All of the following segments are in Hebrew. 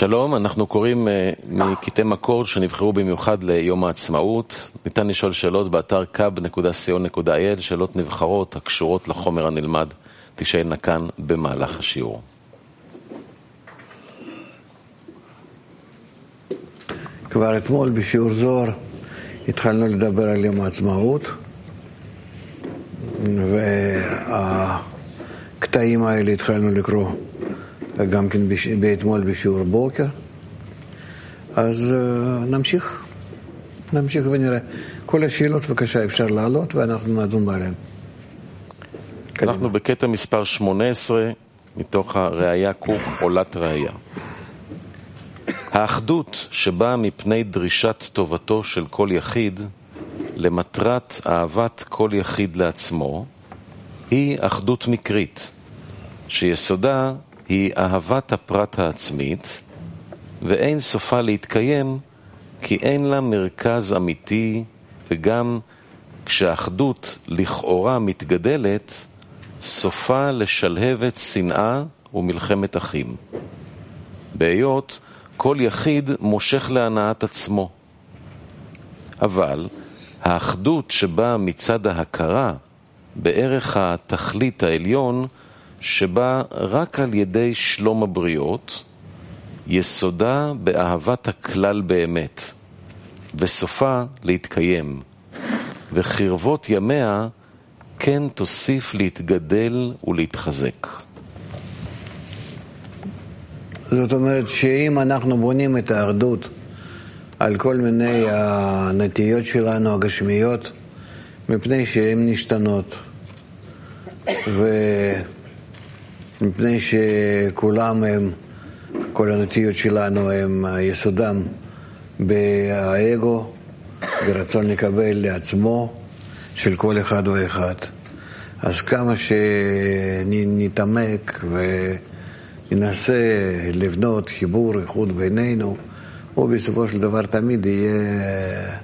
שלום, אנחנו קוראים מקטעי מקור שנבחרו במיוחד ליום העצמאות. ניתן לשאול שאלות באתר kab.co.il, שאלות נבחרות הקשורות לחומר הנלמד. תשאלנה כאן במהלך השיעור. כבר אתמול בשיעור זוהר התחלנו לדבר על יום העצמאות, והקטעים האלה התחלנו לקרוא גם כן באתמול בשיעור בוקר. אז נמשיך ונראה. כל השאלות בבקשה אפשר לעלות ואנחנו נדון בהן. אנחנו בקטע מספר 18 מתוך הראיה קוק עולת ראיה. האחדות שבאה מפני דרישת טובתו של כל יחיד למטרת אהבת כל יחיד לעצמו היא אחדות מקרית, שיסודה היא אהבת הפרט העצמית, ואין סופה להתקיים כי אין לה מרכז אמיתי, וגם כשהאחדות לכאורה מתגדלת, סופה לשלהבת שנאה ומלחמת אחים. בהיות כל יחיד מושך להנאת עצמו. אבל האחדות שבאה מצד ההכרה בערך התכלית העליון, שבא רק על ידי שלום הבריות, יסודה באהבת הכלל באמת, וסופה להתקיים, וחרבות ימיה כן תוסיף להתגדל ולהתחזק. זאת אומרת שאם אנחנו בונים את האחדות על כל מיני הנטיות שלנו הגשמיות, מפני שהן נשתנות, ומפני שכולם הם, כל הנטיות שלנו הם יסודם באגו, ברצון לקבל לעצמו של כל אחד ואחד. אז כמה שנתעמק וננסה לבנות חיבור איחוד בינינו, הוא בסופו של דבר תמיד יהיה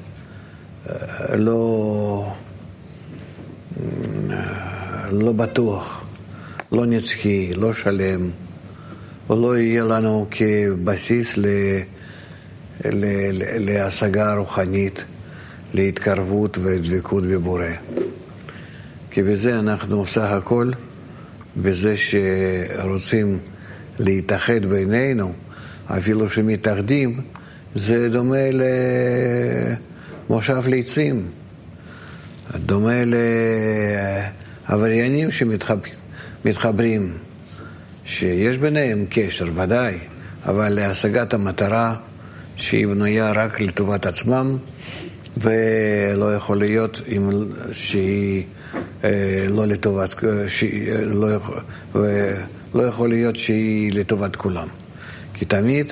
לא בטוח, לא נצחי, לא שלם, או לא יהיה לנו כבסיס להשגה רוחנית, להתקרבות ודבקות בבורא. כי בזה אנחנו סך הכל, בזה שרוצים להתאחד בינינו, אפילו שמתאחדים, זה דומה למושב ליצים, דומה לעבריינים שמתחברים, שיש ביניהם קשר ודאי, אבל להשגת המטרה שהיא בנויה רק לטובת עצמם, ולא יכול להיות שהיא לא לטובת, לא יכול להיות שהיא לטובת כולם. כי תמיד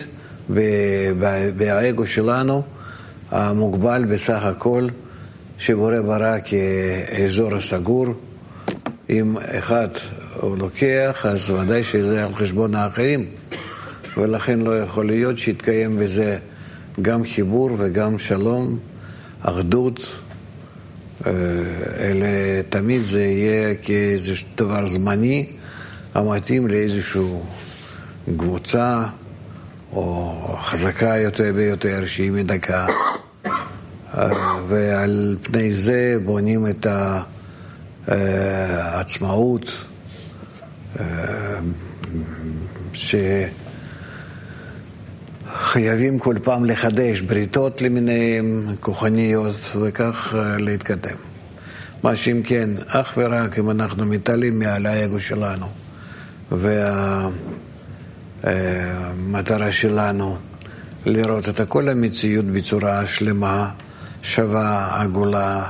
באגו שלנו המוגבל בסך הכל שבורא ברא כאזור הסגור, אם אחד הוא לוקח אז ודאי שזה על חשבון האחרים, ולכן לא יכול להיות שיתקיים בזה גם חיבור וגם שלום, אחדות. אלא תמיד זה יהיה כאיזשהו דבר זמני המתאים לאיזשהו קבוצה או חזקה יותר ביותר שהיא מדכאה, ועל פני זה בונים את העצמאות שחייבים כל פעם לחדש בריתות למיניהם כוחניות וכך להתקדם. מה שאם כן, אך ורק אם אנחנו מתעלים מעל האגו שלנו והמטרה שלנו לראות את כל המציאות בצורה שלמה, שווה, עגולה,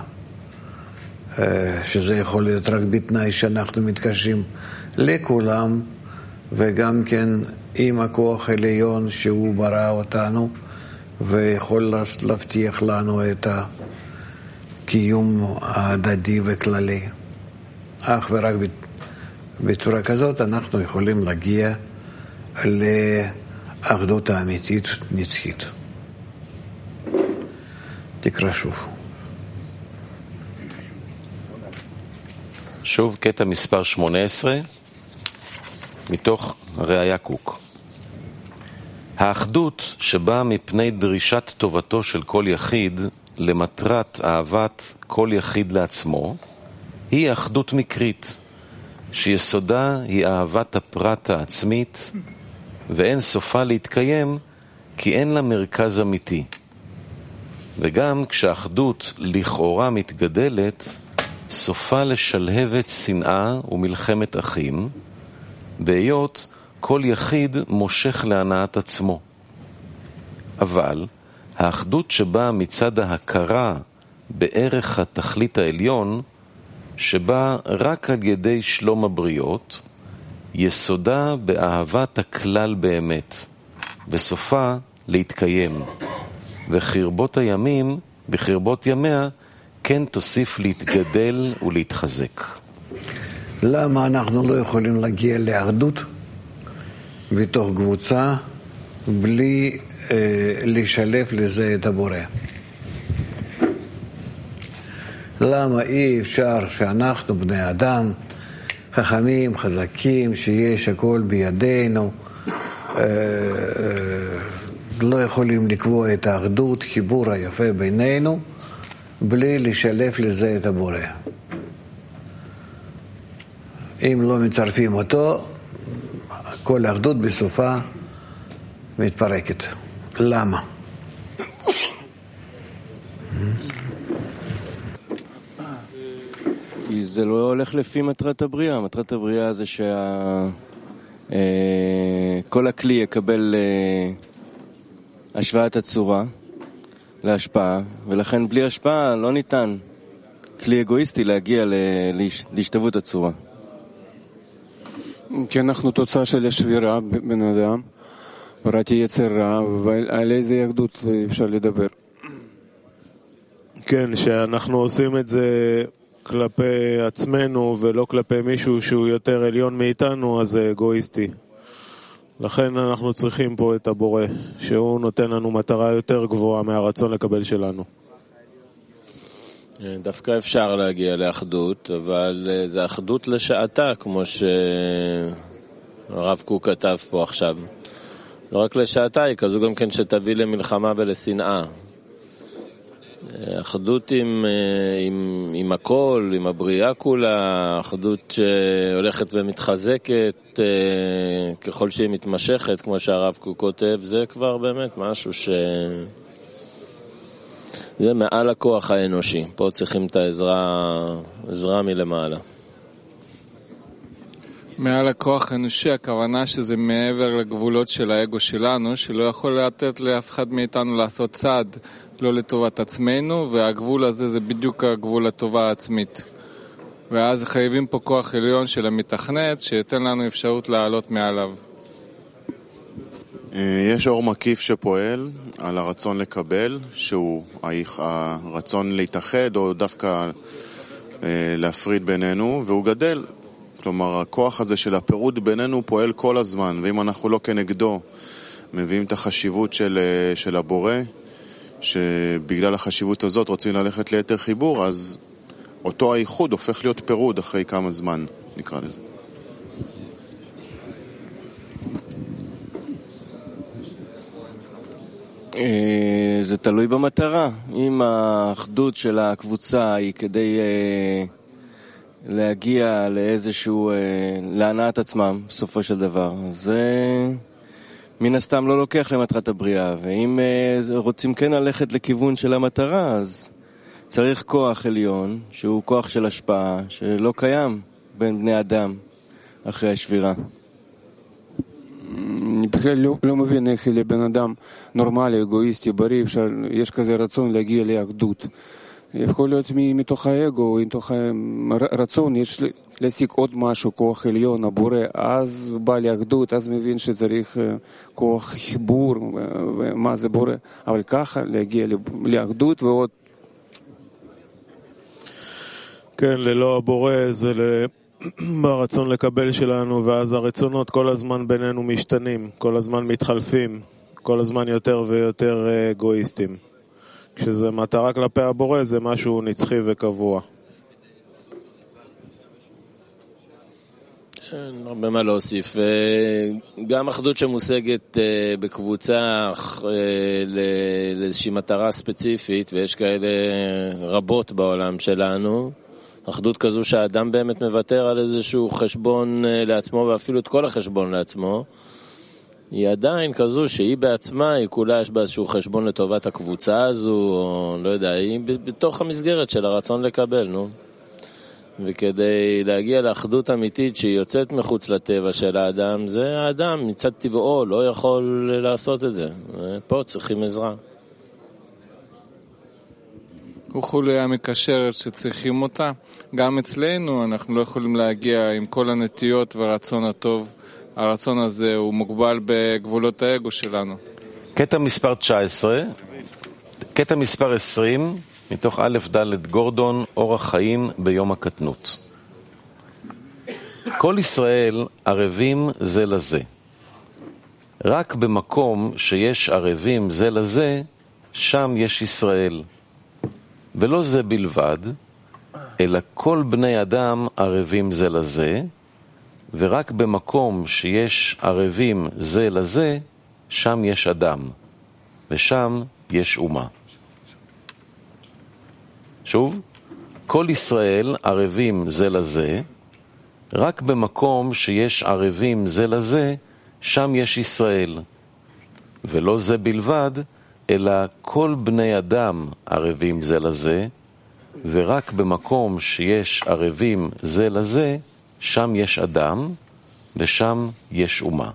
שזה יכול להיות רק בתנאי שאנחנו מתקשרים לכולם, וגם כן עם הכוח העליון שהוא ברא אותנו ויכול להבטיח לנו את הקיום ההדדי וכללי. אך ורק בצורה כזאת אנחנו יכולים להגיע לאחדות האמיתית נצחית. תקרא שוב. שוב קטע מספר 18 מתוך ראיה קוק. האחדות שבאה מפני דרישת טובתו של כל יחיד למטרת אהבת כל יחיד לעצמו, היא אחדות מקרית, שיסודה היא אהבת הפרט העצמית, ואין סופה להתקיים כי אין לה מרכז אמיתי. וגם כשהאחדות לכאורה מתגדלת, סופה לשלהבת שנאה ומלחמת אחים, בהיות כל יחיד מושך להנאת עצמו. אבל האחדות שבאה מצד ההכרה בערך התכלית העליון, שבאה רק על ידי שלום הבריות, יסודה באהבת הכלל באמת, וסופה להתקיים, בחרבות ימיה כן תוסיף להתגדל ולהתחזק. למה אנחנו לא יכולים להגיע לאחדות בתוך קבוצה בלי לשלב לזה את הבורא? למה אי אפשר שאנחנו בני אדם חכמים, חזקים, שיש הכל בידינו, לא יכולים לקבוע את האחדות, חיבור היפה בינינו, בלי לשלב לזה את הבורא? אם לא מצרפים אותו, כל האחדות בסופה מתפרקת. למה? כי זה לא הולך לפי מטרת הבריאה. מטרת הבריאה זה כל הכלי יקבל השוואת הצורה להשפעה, ולכן בלי השפעה לא ניתן כלי אגואיסטי להגיע להשתוות הצורה. כי אנחנו תוצאה של השבירה בן אדם, בראתי יצר רע, ועל איזה אחדות אפשר לדבר? כן, שאנחנו עושים את זה כלפי עצמנו ולא כלפי מישהו שהוא יותר עליון מאיתנו, אז זה אגואיסטי. לכן אנחנו צריכים פה את הבורא, שהוא נותן לנו מטרה יותר גבוהה מהרצון לקבל שלנו. דווקא אפשר להגיע לאחדות, אבל זה אחדות לשעתה, כמו שהרב קוק כתב פה עכשיו. לא רק לשעתה, היא כזו גם כן שתביא למלחמה ולשנאה. אחדות עם הכל, עם הבריאה כולה, אחדות שהולכת ומתחזקת ככל שהיא מתמשכת, כמו שהרב קוק כותב, זה כבר באמת משהו זה מעל הכוח האנושי. פה צריכים את העזרה מלמעלה. מעל הכוח האנושי, הכוונה שזה מעבר לגבולות של האגו שלנו, שלא יכול לתת לאף אחד מאיתנו לעשות צעד לא לטובת עצמנו, והגבול הזה זה בדיוק הגבול לטובה העצמית. ואז חייבים פה כוח עליון של המתכנת, שיתן לנו אפשרות לעלות מעליו. יש אור מקיף שפועל על הרצון לקבל, שהוא הרצון להתאחד או דווקא להפריד בינינו, והוא גדל. כלומר, הכוח הזה של הפירוד בינינו פועל כל הזמן, ואם אנחנו לא כנגדו מביאים את החשיבות של הבורא, שבגלל החשיבות הזאת רוצים ללכת ליתר חיבור, אז אותו האיחוד הופך להיות פירוד אחרי כמה זמן, נקרא לזה. זה תלוי במטרה. אם האחדות של הקבוצה היא כדי להגיע לאיזשהו, להנעת עצמם בסופו של דבר, זה מן הסתם לא לוקח למטרת הבריאה. ואם רוצים כן ללכת לכיוון של המטרה, אז צריך כוח עליון שהוא כוח של השפעה שלא קיים בין בני אדם אחרי השבירה. אני בכלל לא מבין איך לבן אדם נורמלי, אגואיסטי, בריא, יש כזה רצון להגיע לאחדות. יכול להיות מתוך האגו, מתוך הרצון, יש להשיג עוד משהו, כוח עליון, הבורא, אז בא לאחדות, אז מבין שצריך כוח חיבור, ומה זה בורא. אבל ככה להגיע לאחדות ועוד. כן, ללא הבורא זה ברצון לקבל שלנו, ואז הרצונות כל הזמן בינינו משתנים, כל הזמן מתחלפים, כל הזמן יותר ויותר אגואיסטים. כשזה מטרה כלפי הבורא זה משהו נצחי וקבוע. הרבה מה להוסיף. גם אחדות שמושגת בקבוצה לאיזושהי מטרה ספציפית, ויש כאלה רבות בעולם שלנו, אחדות כזו שהאדם באמת מוותר על איזשהו חשבון לעצמו, ואפילו את כל החשבון לעצמו, היא עדיין כזו שהיא בעצמה, היא כולה יש בה איזשהו חשבון לטובת הקבוצה הזו, או לא יודע, היא בתוך המסגרת של הרצון לקבל, נו. וכדי להגיע לאחדות אמיתית שהיא יוצאת מחוץ לטבע של האדם, זה האדם מצד טבעו לא יכול לעשות את זה. פה צריכים עזרה. הוא חוליה מקשרת שצריכים אותה. גם אצלנו אנחנו לא יכולים להגיע עם כל הנטיות והרצון הטוב. הרצון הזה הוא מוגבל בגבולות האגו שלנו. קטע מספר 19, קטע מספר 20, מתוך א' ד' גורדון, אורח חיים ביום הקטנות. כל ישראל ערבים זה לזה. רק במקום שיש ערבים זה לזה, שם יש ישראל. ולא זה בלבד, אלא כל בני אדם ערבים זה לזה, ורק במקום שיש ערבים זה לזה, שם יש אדם, ושם יש אומה. שוב, כל ישראל ערבים זה לזה, רק במקום שיש ערבים זה לזה, שם יש ישראל. ולא זה בלבד, אלא כל בני אדם ערבים זה לזה, ורק במקום שיש ערבים זה לזה, שם יש אדם, ושם יש אומה.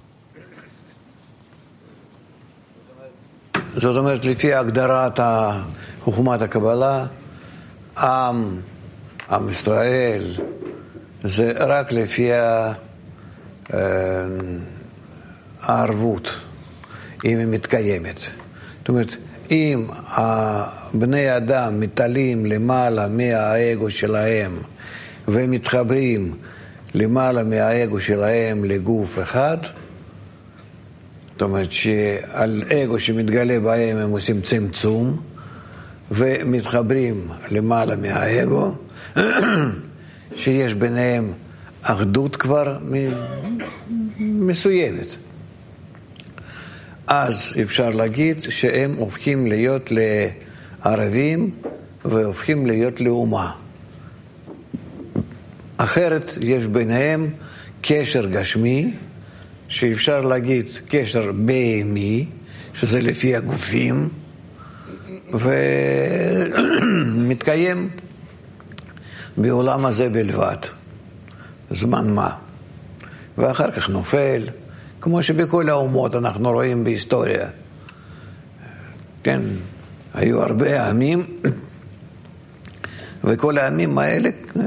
זאת אומרת, לפי הגדרת חוכמת הקבלה, עם ישראל, זה רק לפי הערבות, אם היא מתקיימת. זאת אומרת, אם בני אדם מתעלים למעלה מהאגו שלהם, ומתחברים למעלה מהאגו שלהם לגוף אחד, זאת אומרת שעל אגו שמתגלה בהם הם עושים צמצום, ומתחברים למעלה מהאגו, שיש ביניהם אחדות כבר מסוימת. אז אפשר להגיד שהם הופכים להיות לערבים והופכים להיות לאומה. אחרת יש ביניהם קשר גשמי, שאפשר להגיד קשר בהמי, שזה לפי הגופים, ומתקיים בעולם הזה בלבד, זמן מה. ואחר כך נופל, כמו שבכל האומות אנחנו רואים בהיסטוריה. כן, היו הרבה עמים, וכל העמים האלה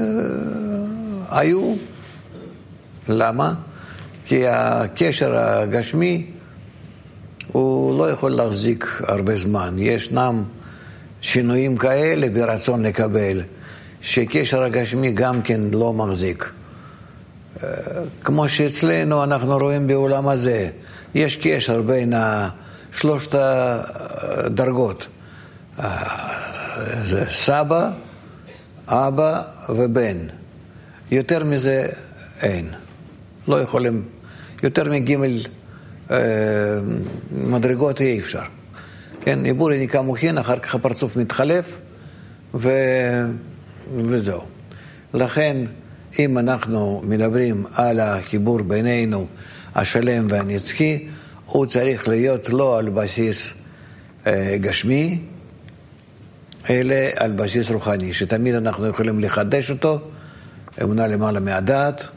היו. למה? כי הקשר הגשמי הוא לא יכול להחזיק הרבה זמן. ישנם שינויים כאלה ברצון לקבל, שקשר הגשמי גם כן לא מחזיק. כמו שאצלנו אנחנו רואים בעולם הזה, יש קשר בין שלושת הדרגות. זה סבא, אבא ובן. יותר מזה אין. לא יכולים, יותר מגימל מדרגות אי אפשר. כן, עיבור יניקה מוכין, אחר כך הפרצוף מתחלף, וזהו. לכן, אם אנחנו מדברים על החיבור בינינו, השלם והנצחי, הוא צריך להיות לא על בסיס גשמי, אלא על בסיס רוחני, שתמיד אנחנו יכולים לחדש אותו, אמונה למעלה מהדעת,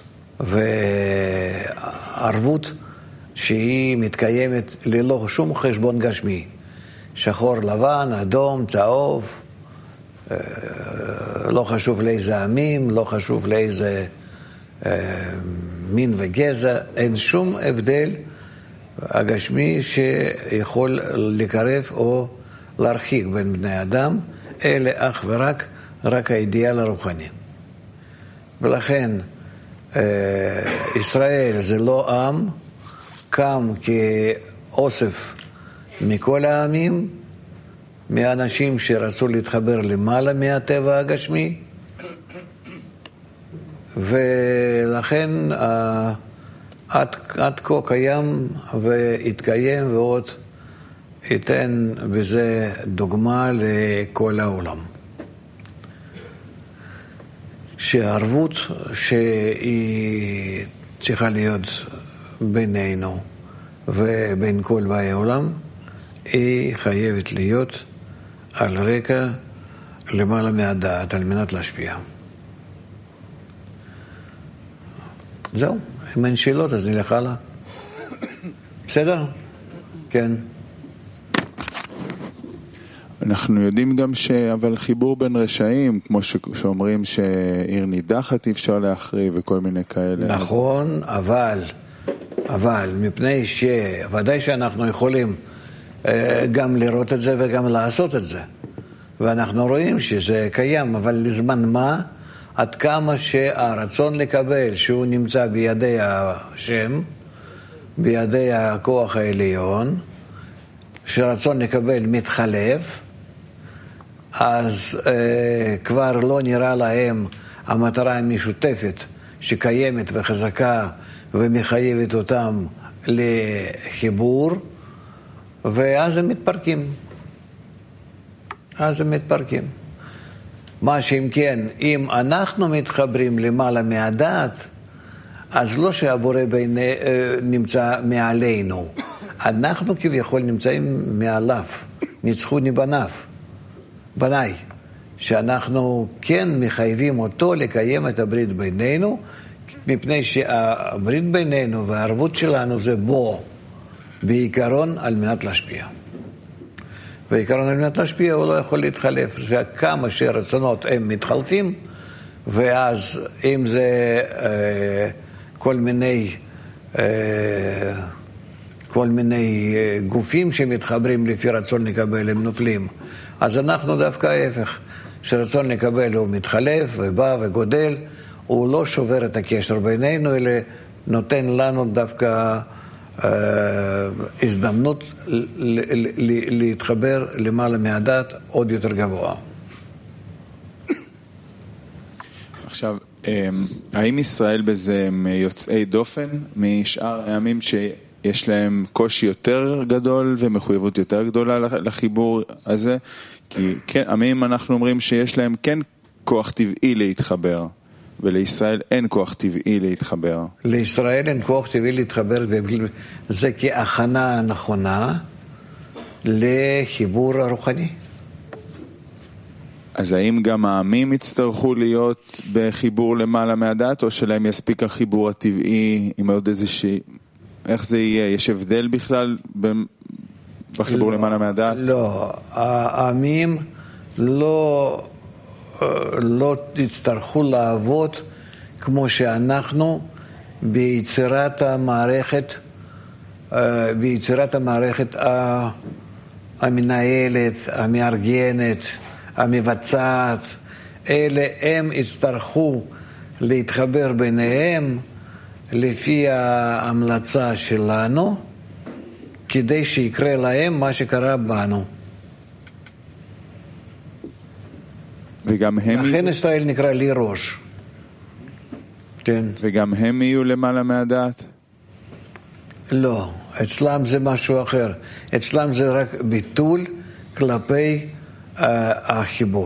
וערבות שהיא מתקיימת ללא שום חשבון גשמי. שחור, לבן, אדום, צהוב, לא חשוב לאיזה עמים, לא חשוב לאיזה מין וגזע, אין שום הבדל הגשמי שיכול לקרב או להרחיק בין בני אדם, אלה אך ורק האידיאל הרוחני. ולכן ישראל זה לא עם, קם כאוסף מכל העמים, מאנשים שרצו להתחבר למעלה מהטבע הגשמי, ולכן עד כה קיים והתקיים, ועוד ייתן בזה דוגמה לכל העולם. שהערבות שהיא צריכה להיות בינינו ובין כל באי העולם, היא חייבת להיות על רקע למעלה מהדעת, על מנת להשפיע. זהו, אם אין שאלות אז נלך הלאה. בסדר? כן. אנחנו יודעים גם אבל חיבור בין רשעים, כמו שאומרים שעיר נידחת אי אפשר להחריב וכל מיני כאלה. נכון, אבל מפני שוודאי שאנחנו יכולים גם לראות את זה וגם לעשות את זה. ואנחנו רואים שזה קיים, אבל לזמן מה, עד כמה שהרצון לקבל שהוא נמצא בידי השם, בידי הכוח העליון, שרצון לקבל מתחלף, אז כבר לא נראה להם המטרה המשותפת שקיימת וחזקה ומחייבת אותם לחיבור, ואז הם מתפרקים. מה שאם כן, אם אנחנו מתחברים למעלה מהדעת, אז לא שהבורא נמצא מעלינו, אנחנו כביכול נמצאים מעליו, ניצחוני בניי, שאנחנו כן מחייבים אותו לקיים את הברית בינינו, מפני שהברית בינינו והערבות שלנו זה בו, בעיקרון על מנת להשפיע. בעיקרון על מנת להשפיע הוא לא יכול להתחלף, שכמה שרצונות הם מתחלפים, ואז אם זה כל מיני גופים שמתחברים לפי רצון לקבל הם נופלים, אז אנחנו דווקא ההפך, שרצון לקבל הוא מתחלף ובא וגודל, הוא לא שובר את הקשר בינינו, אלא נותן לנו דווקא הזדמנות להתחבר למעלה מהדת עוד יותר גבוה. עכשיו, האם ישראל בזה הם יוצאי דופן משאר העמים שיש להם קושי יותר גדול ומחויבות יותר גדולה לחיבור הזה? כי כן, עמים אנחנו אומרים שיש להם כן כוח טבעי להתחבר, ולישראל אין כוח טבעי להתחבר. לישראל אין כוח טבעי להתחבר, זה כהכנה נכונה לחיבור הרוחני. אז האם גם העמים יצטרכו להיות בחיבור למעלה מהדת, או שלהם יספיק החיבור הטבעי עם עוד איזושהי... איך זה יהיה? יש הבדל בכלל בחיבור למעלה מהדת? לא, העמים לא יצטרכו לעבוד כמו שאנחנו ביצירת המערכת המנהלת, המארגנת, המבצעת. אלה הם יצטרכו להתחבר ביניהם לפי ההמלצה שלנו, כדי שיקרה להם מה שקרה בנו. וגם הם... לכן ישראל נקרא לי ראש. כן. וגם הם יהיו למעלה מהדעת? לא, אצלם זה משהו אחר. אצלם זה רק ביטול כלפי החיבור.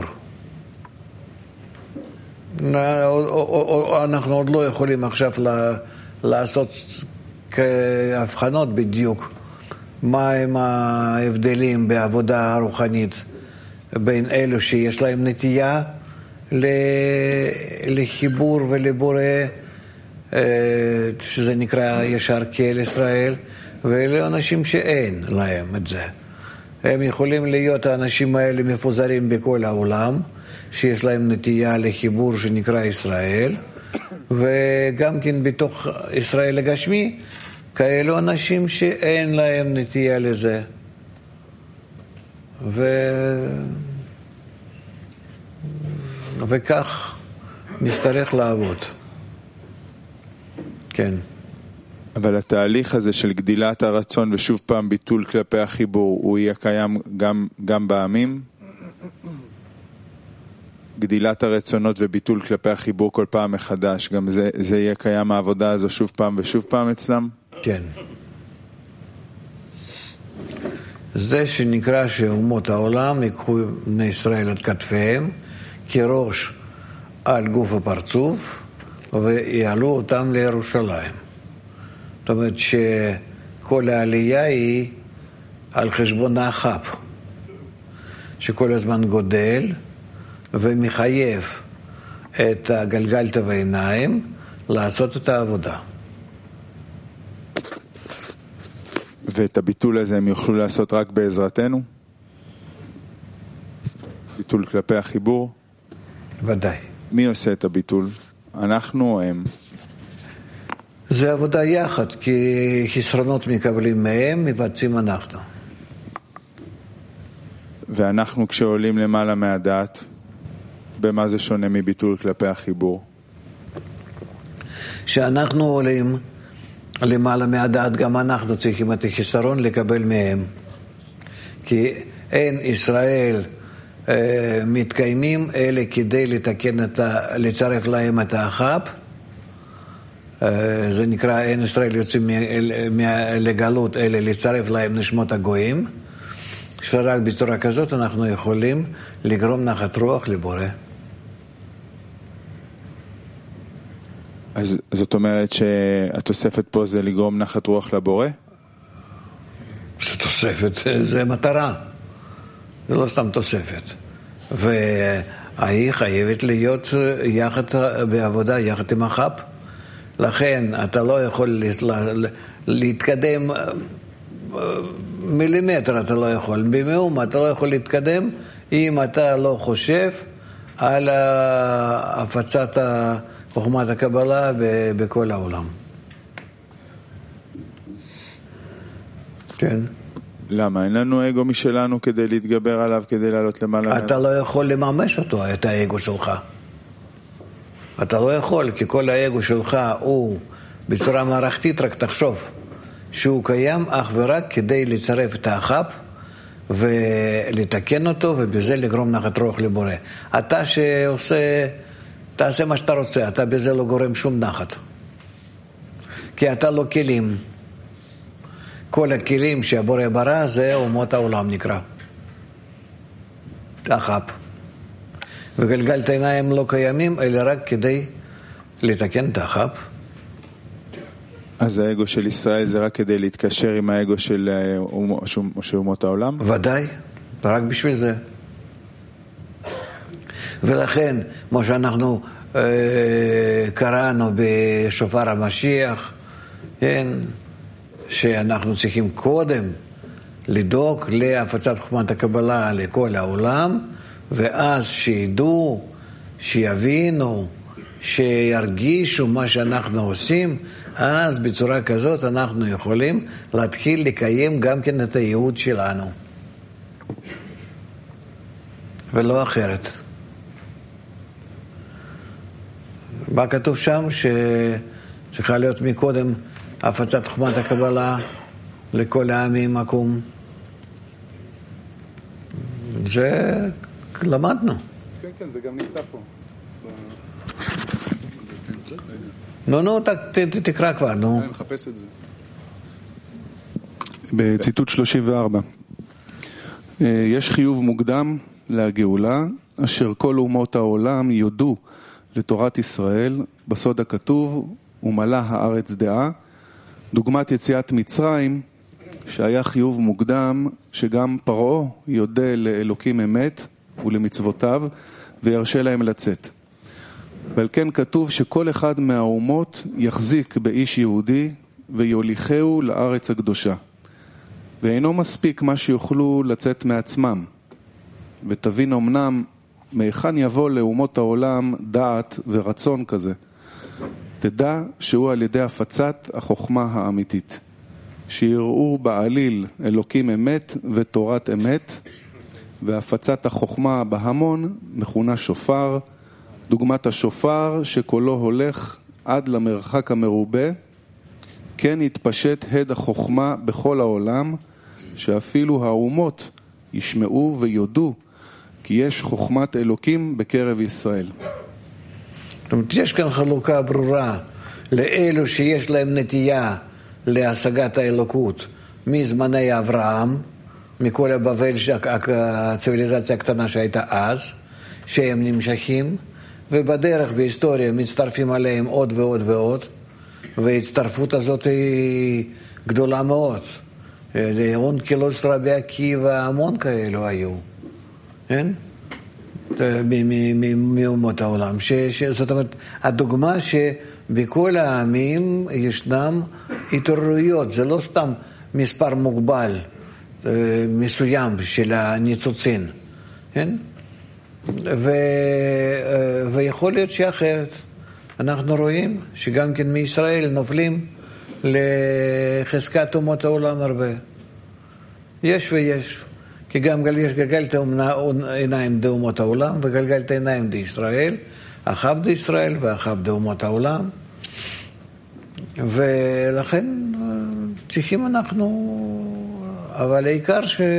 אנחנו עוד לא יכולים עכשיו לעשות הבחנות בדיוק מה הם ההבדלים בעבודה הרוחנית בין אלו שיש להם נטייה לחיבור ולבורא, שזה נקרא ישר כאל ישראל, ואלה אנשים שאין להם את זה. הם יכולים להיות האנשים האלה מפוזרים בכל העולם, שיש להם נטייה לחיבור שנקרא ישראל, וגם כן בתוך ישראל הגשמי, כאלו אנשים שאין להם נטייה לזה. וכך נצטרך לעבוד. כן. אבל התהליך הזה של גדילת הרצון ושוב פעם ביטול כלפי החיבור, הוא יהיה קיים גם בעמים? גדילת הרצונות וביטול כלפי החיבור כל פעם מחדש, גם זה יהיה קיים העבודה הזו שוב פעם ושוב פעם אצלם? כן. זה שנקרא שאומות העולם יקחו בני ישראל את כתפיהם כראש על גוף הפרצוף ויעלו אותם לירושלים. זאת אומרת שכל העלייה היא על חשבון האחף, שכל הזמן גודל ומחייב את הגלגלת והעיניים לעשות את העבודה. ואת הביטול הזה הם יוכלו לעשות רק בעזרתנו? ביטול כלפי החיבור? ודאי. מי עושה את הביטול? אנחנו או הם? זה עבודה יחד, כי חסרונות מקבלים מהם, מבצעים אנחנו. ואנחנו כשעולים למעלה מהדעת, במה זה שונה מביטול כלפי החיבור? שאנחנו עולים למעלה מהדעת, גם אנחנו צריכים את החסרון לקבל מהם. כי אין ישראל מתקיימים אלה כדי לתקן לצרף להם את האחב. זה נקרא אין ישראל יוצאים לגלות אלה לצרף להם נשמות הגויים, שרק בצורה כזאת אנחנו יכולים לגרום נחת רוח לבורא. אז זאת אומרת שהתוספת פה זה לגרום נחת רוח לבורא? זה תוספת, זה מטרה, זה לא סתם תוספת. והיא חייבת להיות יחד בעבודה, יחד עם החב. לכן אתה לא יכול להתקדם מילימטר, אתה לא יכול. במאום אתה לא יכול להתקדם אם אתה לא חושב על הפצת חוכמת הקבלה בכל העולם. כן. למה? אין לנו אגו משלנו כדי להתגבר עליו, כדי לעלות למעלה? אתה לא יכול לממש אותו, את האגו שלך. אתה לא יכול, כי כל האגו שלך הוא בצורה מערכתית, רק תחשוב שהוא קיים אך ורק כדי לצרף את האחב ולתקן אותו ובזה לגרום נחת רוח לבורא. אתה שעושה, תעשה מה שאתה רוצה, אתה בזה לא גורם שום נחת. כי אתה לא כלים. כל הכלים שהבורא ברא זה אומות העולם נקרא. אחב. וגלגלת עיניים לא קיימים, אלא רק כדי לתקן את האחב. אז האגו של ישראל זה רק כדי להתקשר עם האגו של אומות העולם? ודאי, רק בשביל זה. ולכן, כמו שאנחנו קראנו בשופר המשיח, כן, שאנחנו צריכים קודם לדאוג להפצת חוכמת הקבלה לכל העולם, ואז שידעו, שיבינו, שירגישו מה שאנחנו עושים, אז בצורה כזאת אנחנו יכולים להתחיל לקיים גם כן את הייעוד שלנו. ולא אחרת. מה כתוב שם? שצריכה להיות מקודם הפצת חוכמת הקבלה לכל העמים עקום. זה למדנו. כן, כן, זה גם נמצא פה. נו, תקרא כבר, נו. אני מחפש את זה. בציטוט 34. יש חיוב מוקדם לגאולה, אשר כל אומות העולם יודו לתורת ישראל, בסוד הכתוב, ומלא הארץ דעה, דוגמת יציאת מצרים, שהיה חיוב מוקדם, שגם פרעה יודע לאלוקים אמת ולמצוותיו, וירשה להם לצאת. ועל כן כתוב שכל אחד מהאומות יחזיק באיש יהודי, ויוליכהו לארץ הקדושה. ואינו מספיק מה שיוכלו לצאת מעצמם. ותבין אמנם מהיכן יבוא לאומות העולם דעת ורצון כזה. תדע שהוא על ידי הפצת החוכמה האמיתית. שיראו בעליל אלוקים אמת ותורת אמת, והפצת החוכמה בהמון מכונה שופר, דוגמת השופר שקולו הולך עד למרחק המרובה, כן יתפשט הד החוכמה בכל העולם, שאפילו האומות ישמעו ויודו כי יש חוכמת אלוקים בקרב ישראל. זאת אומרת, יש כאן חלוקה ברורה לאלו שיש להם נטייה להשגת האלוקות מזמני אברהם, מכל הבבל, הציביליזציה הקטנה שהייתה אז, שהם נמשכים, ובדרך בהיסטוריה מצטרפים עליהם עוד ועוד ועוד, וההצטרפות הזאת היא גדולה מאוד. אונקלוס רבי עקיבא, המון כאלו היו, כן? מאומות העולם. זאת אומרת, הדוגמה שבכל העמים ישנם התעוררויות, זה לא סתם מספר מוגבל מסוים של הניצוצין, כן? ויכול להיות שאחרת. אנחנו רואים שגם כן מישראל נופלים לחזקת אומות העולם הרבה. יש ויש. כי גם גלגלת עיניים דאומות העולם וגלגלת עיניים דישראל, אחאב דישראל ואחאב דאומות העולם. ולכן צריכים אנחנו, אבל העיקר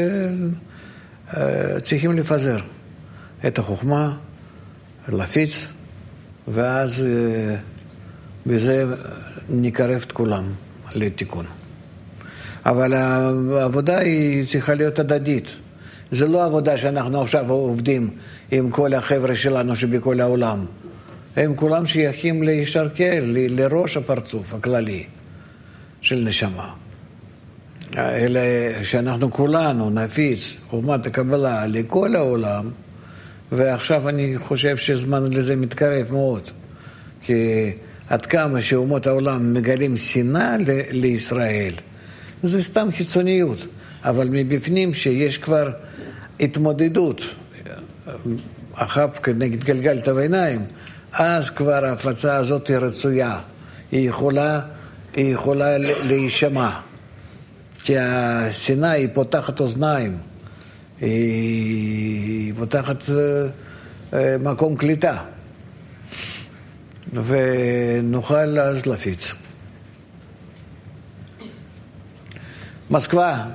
שצריכים לפזר את החוכמה, להפיץ, ואז בזה נקרב את כולם לתיקון. אבל העבודה היא צריכה להיות הדדית. זה לא עבודה שאנחנו עכשיו עובדים עם כל החבר'ה שלנו שבכל העולם. הם כולם שייכים לישרקל, לראש הפרצוף הכללי של נשמה. אלא שאנחנו כולנו נפיץ חוכמת הקבלה לכל העולם, ועכשיו אני חושב שזמן לזה מתקרב מאוד. כי עד כמה שאומות העולם מגלים שנאה לישראל, זה סתם חיצוניות. אבל מבפנים שיש כבר התמודדות, אחר כנגד גלגלת העיניים, אז כבר ההפצה הזאת היא רצויה. היא יכולה להישמע. כי השנאה היא פותחת אוזניים. היא פותחת מקום קליטה. ונוכל אז להפיץ. Москва.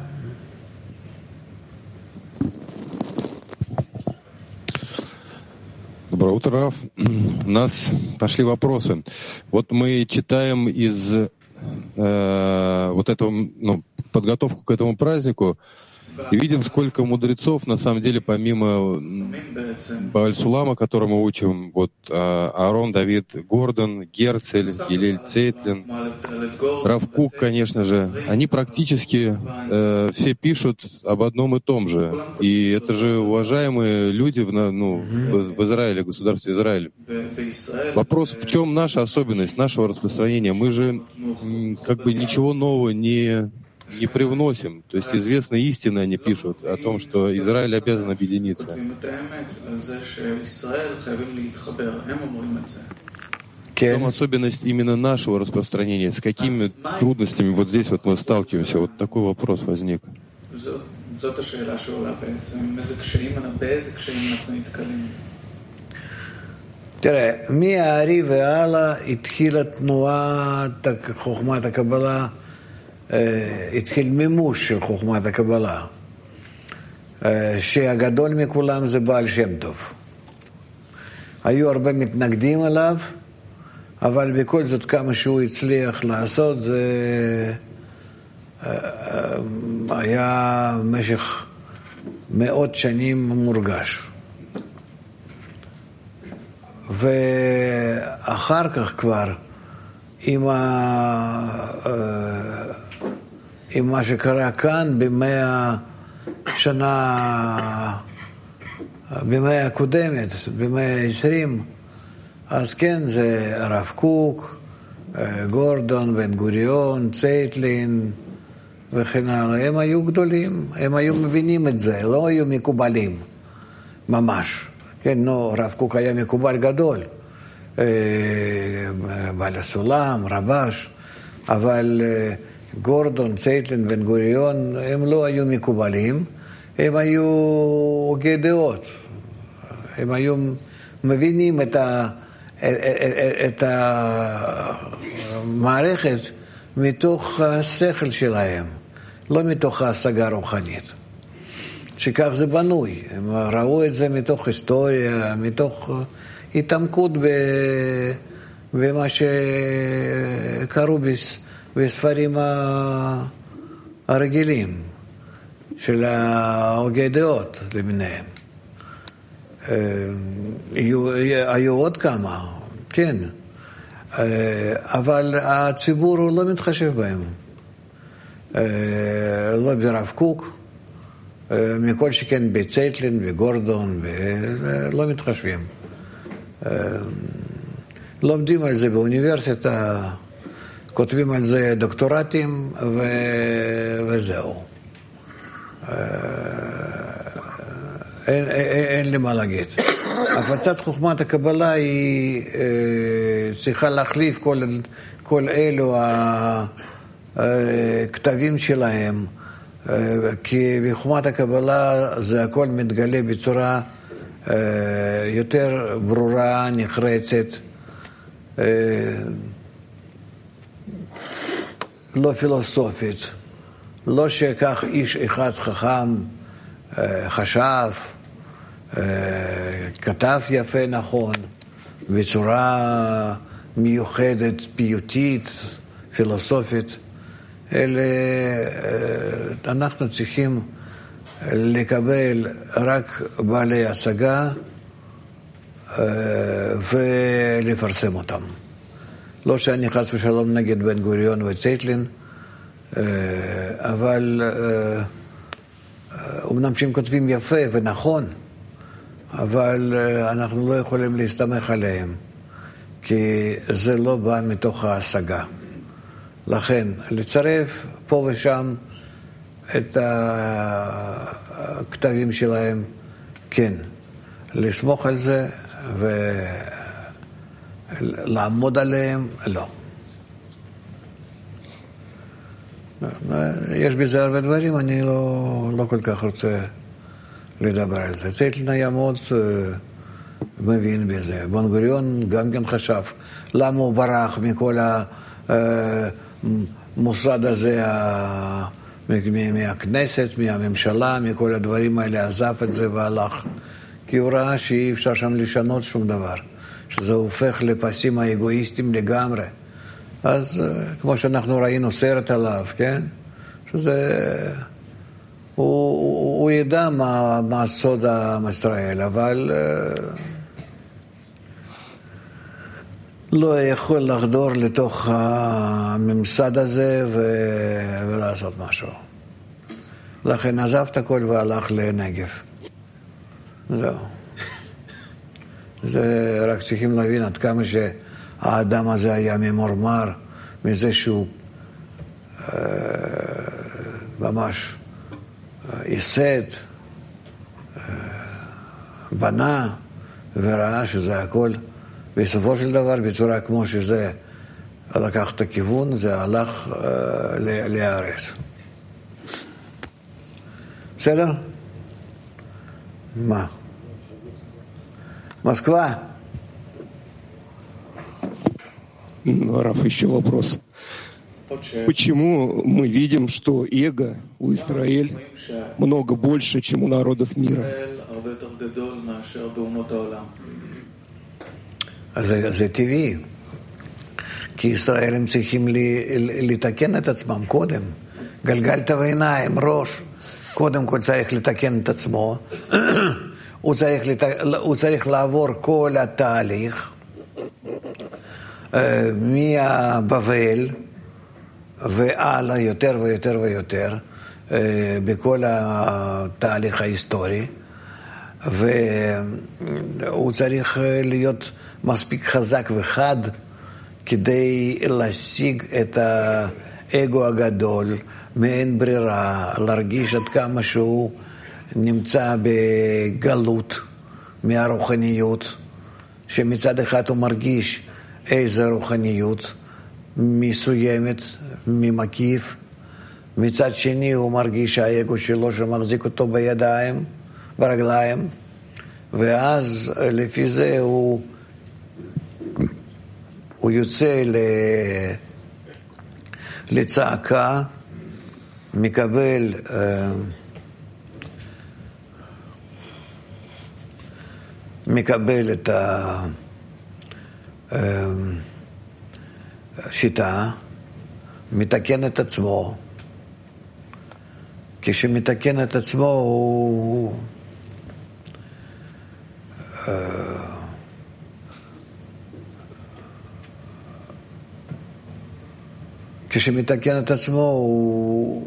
Доброе утро, Рав. У нас пошли вопросы. Вот мы читаем из вот этого, подготовку к этому празднику и видим, сколько мудрецов, на самом деле, помимо Бааль-Сулама, которого мы учим, вот Аарон Давид Гордон, Герцель, Гилель Цейтлин, Рав Кук, конечно же, они практически все пишут об одном и том же. И это же уважаемые люди в Израиле, государстве Израиль. Вопрос, в чем наша особенность, нашего распространения? Мы же как бы ничего нового не привносим. То есть известные истины они пишут о том, что Израиль обязан объединиться. В чем особенность именно нашего распространения? С какими трудностями вот здесь вот мы сталкиваемся? Вот такой вопрос возник. תראה, מהארי והלאה התחילה תנועת חוכמת הקבלה, התחיל מימוש של חוכמת הקבלה, שהגדול מכולם זה בעל שם טוב. היו הרבה מתנגדים עליו, אבל בכל זאת כמה שהוא הצליח לעשות, זה היה במשך מאות שנים מורגש. ואחר כך כבר, עם מה שקרה כאן במאה הקודמת, במאה ה-20, אז כן, זה הרב קוק, גורדון, בן גוריון, צייטלין וכן הלאה. הם היו גדולים, הם היו מבינים את זה, לא היו מקובלים ממש. כן, הרב קוק היה מקובל גדול, בעל הסולם, רבש, אבל גורדון, צייטלין, בן גוריון, הם לא היו מקובלים, הם היו הוגי דעות, הם היו מבינים את המערכת מתוך השכל שלהם, לא מתוך ההשגה הרוחנית. שכך זה בנוי. הם ראו את זה מתוך היסטוריה, מתוך התעמקות במה שקראו בספרים הרגילים של ההוגי דעות למיניהם. היו עוד כמה, כן, אבל הציבור הוא לא מתחשב בהם. לא ברב קוק, מכל שכן בצייטלין וגורדון, לא מתחשבים. לומדים על זה באוניברסיטה, כותבים על זה דוקטורטים וזהו. אין לי מה להגיד. הפצת חוכמת הקבלה היא צריכה להחליף כל אלו הכתבים שלהם, כי בחוכמת הקבלה זה הכל מתגלה בצורה יותר ברורה, נחרצת, לא פילוסופית. לא שכך איש אחד חכם חשב, כתב יפה נכון, בצורה מיוחדת, פיוטית, פילוסופית, אלא אנחנו צריכים לקבל רק בעלי השגה ולפרסם אותם. לא שאני חס ושלום נגד בן גוריון וצייטלין, אבל אמנם שהם כותבים יפה ונכון, אבל אנחנו לא יכולים להסתמך עליהם, כי זה לא בא מתוך ההשגה. לכן, לצרף פה ושם את הכתבים שלהם, כן, לסמוך על זה ולעמוד עליהם, לא. יש בזה הרבה דברים, אני לא כל כך רוצה לדבר על זה. צייטלין היה מאוד מבין בזה. בן גוריון גם כן חשב למה הוא ברח מכל המוסד הזה, מהכנסת, מהממשלה, מכל הדברים האלה, עזב את זה והלך. כי הוא ראה שאי אפשר שם לשנות שום דבר, שזה הופך לפסים האגואיסטים לגמרי. אז כמו שאנחנו ראינו סרט עליו, כן? שזה... הוא ידע מה סוד עם ישראל, אבל לא יכול לחדור לתוך הממסד הזה ולעשות משהו. לכן עזב את הכל והלך לנגב. זהו. זה רק צריכים להבין עד כמה שהאדם הזה היה ממורמר מזה שהוא ממש ייסד, בנה וראה שזה הכל בסופו של דבר בצורה כמו שזה לקח את הכיוון, זה הלך להיהרס. בסדר? מה? Москва. Раф, еще вопрос. Почему мы видим, что эго у Израиля много больше, чем у народов мира? זה טבעי. כי ישראל הם צריכים לתקן את עצמם קודם. גלגלת בעיניים, ראש. קודם כל צריך לתקן את עצמו. הוא צריך לעבור כל התהליך מהבבל והלאה יותר ויותר ויותר בכל התהליך ההיסטורי, והוא צריך להיות מספיק חזק וחד כדי להשיג את האגו הגדול, מאין ברירה, להרגיש עד כמה שהוא נמצא בגלות מהרוחניות, שמצד אחד הוא מרגיש איזו רוחניות מסוימת, ממקיף, מצד שני הוא מרגיש האגו שלו שמחזיק אותו בידיים, ברגליים, ואז לפי זה הוא יוצא לצעקה, מקבל מקבל את השיטה, מתקן את עצמו. כשמתקן את עצמו הוא כשמתקן את עצמו הוא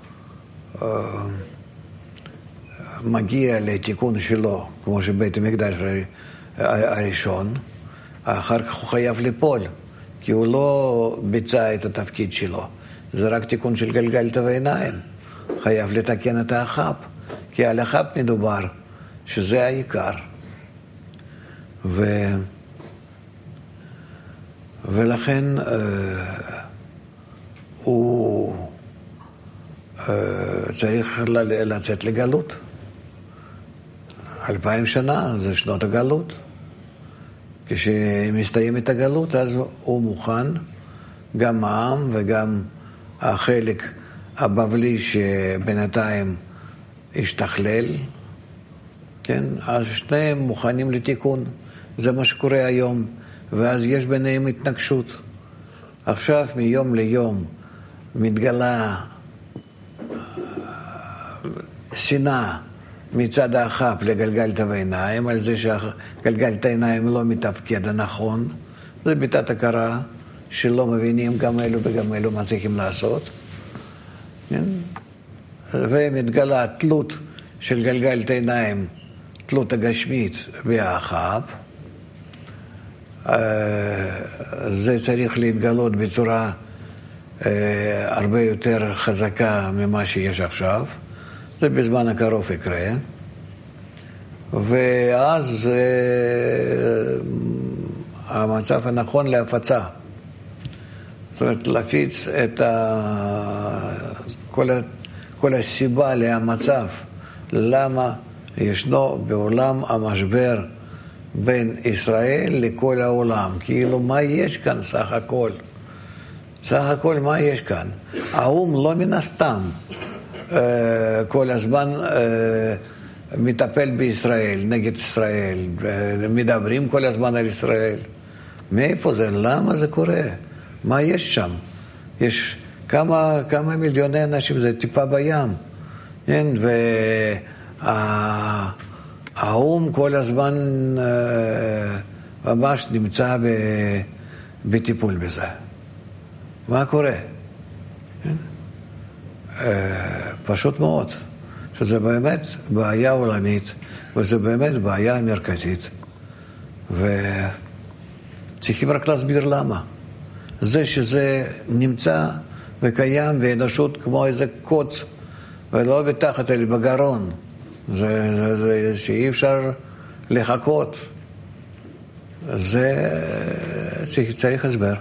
מגיע לתיקון שלו, כמו שבית המקדש הראשון, אחר כך הוא חייב ליפול, כי הוא לא ביצע את התפקיד שלו. זה רק תיקון של גלגלת ועיניים. חייב לתקן את האחב, כי על האחב מדובר, שזה העיקר. ולכן הוא צריך לצאת לגלות. 2000 שנה זה שנות הגלות. כשמסתיים את הגלות, אז הוא מוכן, גם העם וגם החלק הבבלי שבינתיים השתכלל, כן? אז שניהם מוכנים לתיקון. זה מה שקורה היום, ואז יש ביניהם התנגשות. עכשיו מיום ליום מתגלה שנאה מצד האחב לגלגלת העיניים, על זה שגלגלת העיניים לא מתפקד הנכון. זה ביטת הכרה שלא מבינים גם אלו וגם אלו מה צריכים לעשות. ומתגלה תלות של גלגלת העיניים, תלות הגשמית והאחב. זה צריך להתגלות בצורה הרבה יותר חזקה ממה שיש עכשיו. זה בזמן הקרוב יקרה. ואז המצב הנכון להפצה. זאת אומרת, להפיץ את כל הסיבה להמצב. למה ישנו בעולם המשבר בין ישראל לכל העולם? כאילו, מה יש כאן סך הכל? סך הכל מה יש כאן? האום לא מן הסתם כל הזמן מטפל בישראל, נגד ישראל, מדברים כל הזמן על ישראל. מאיפה זה? למה זה קורה? מה יש שם? יש כמה מיליוני אנשים, זה טיפה בים. כן? והאום כל הזמן ממש נמצא בטיפול בזה. מה קורה? כן? פשוט מאוד. שזה באמת בעיה עולמית, וזה באמת בעיה מרכזית. וצריכים רק להסביר למה. זה שזה נמצא וקיים באנושות כמו איזה קוץ, ולא בתחת אלא בגרון. זה שאי אפשר לחכות. זה צריך הסבר.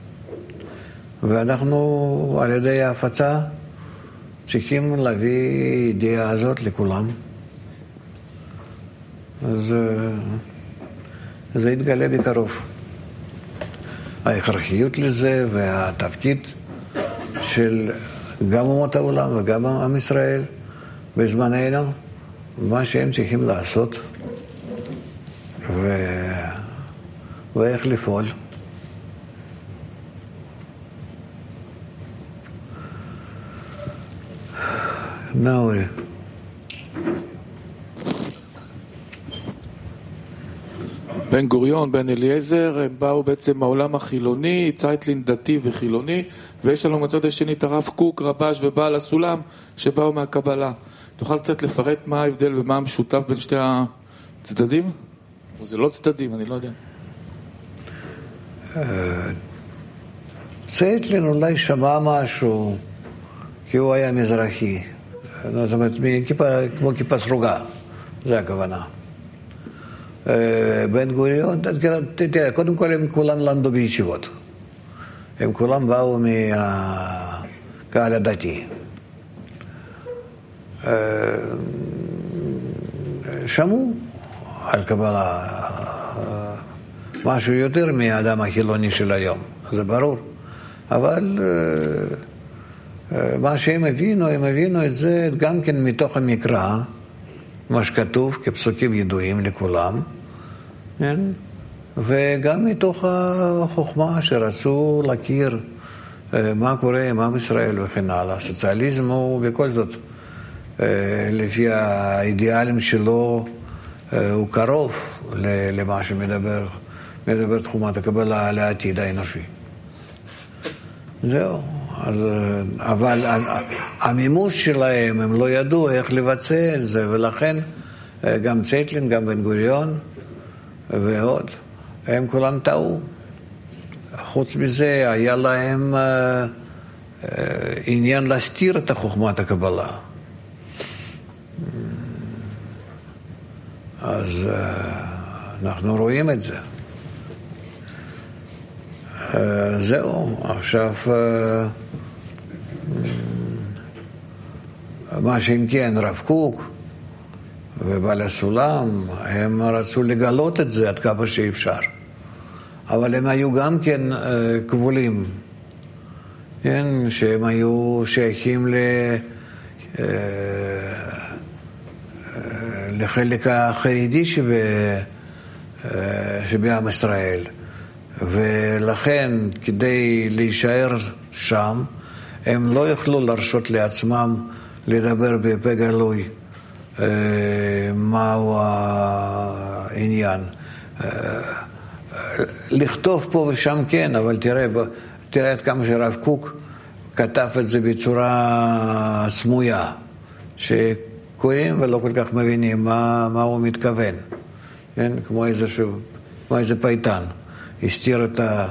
ואנחנו על ידי ההפצה צריכים להביא ידיעה הזאת לכולם. אז זה יתגלה בקרוב. ההכרחיות לזה והתפקיד של גם אומות העולם וגם עם ישראל בזמננו, מה שהם צריכים לעשות ואיך לפעול. נאורי. בן גוריון, בן אליעזר, הם באו בעצם מהעולם החילוני, צייטלין דתי וחילוני, ויש לנו מצד השני את הרב קוק, רבש ובעל הסולם, שבאו מהקבלה. תוכל קצת לפרט מה ההבדל ומה המשותף בין שתי הצדדים? או זה לא צדדים, אני לא יודע. צייטלין אולי שמע משהו, כי הוא היה מזרחי. זאת אומרת, כמו כיפה סרוגה, זה הכוונה. בן גוריון, תראה, קודם כל הם כולם למדו בישיבות. הם כולם באו מהקהל הדתי. שמעו על קבלה משהו יותר מהאדם החילוני של היום, זה ברור. אבל מה שהם הבינו, הם הבינו את זה גם כן מתוך המקרא, מה שכתוב כפסוקים ידועים לכולם, כן? וגם מתוך החוכמה שרצו להכיר מה קורה עם עם ישראל וכן הלאה. הסוציאליזם הוא בכל זאת, לפי האידיאלים שלו, הוא קרוב למה שמדבר תחומת הקבלה לעתיד האנושי. זהו. אבל המימוש שלהם, הם לא ידעו איך לבצע את זה, ולכן גם צייטלין, גם בן גוריון ועוד, הם כולם טעו. חוץ מזה, היה להם עניין להסתיר את חוכמת הקבלה. אז אנחנו רואים את זה. זהו, עכשיו מה שאם כן רב קוק ובעל הסולם, הם רצו לגלות את זה עד כמה שאפשר, אבל הם היו גם כן כבולים, כן? שהם היו שייכים לחלק החרדי שבעם ישראל, ולכן כדי להישאר שם הם לא יכלו להרשות לעצמם לדבר בפה גלוי מהו העניין. לכתוב פה ושם כן, אבל תראה עד כמה שרב קוק כתב את זה בצורה סמויה, שקוראים ולא כל כך מבינים מה הוא מתכוון, כן? כמו איזה פייטן. הסתיר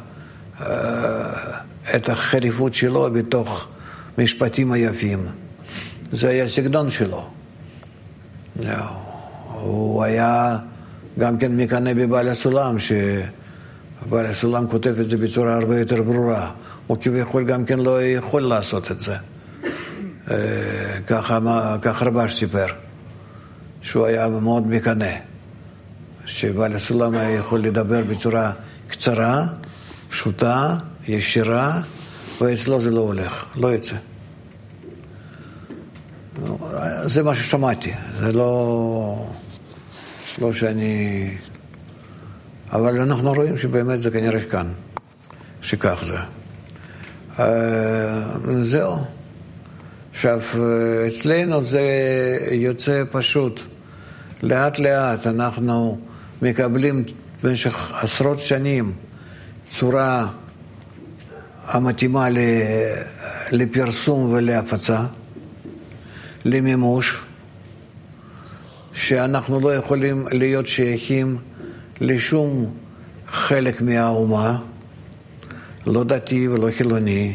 את החריפות שלו בתוך משפטים היפים. זה היה סגנון שלו. הוא היה גם כן מקנא בבעל הסולם, שבעל הסולם כותב את זה בצורה הרבה יותר ברורה. הוא כביכול גם כן לא יכול לעשות את זה. כך רבש סיפר, שהוא היה מאוד מקנא, שבעל הסולם היה יכול לדבר בצורה קצרה, פשוטה, ישירה, ואצלו זה לא הולך, לא יצא. זה מה ששמעתי, זה לא שאני... אבל אנחנו רואים שבאמת זה כנראה כאן, שכך זה. זהו. עכשיו, אצלנו זה יוצא פשוט. לאט לאט אנחנו מקבלים במשך עשרות שנים צורה המתאימה לפרסום ולהפצה, למימוש, שאנחנו לא יכולים להיות שייכים לשום חלק מהאומה, לא דתי ולא חילוני,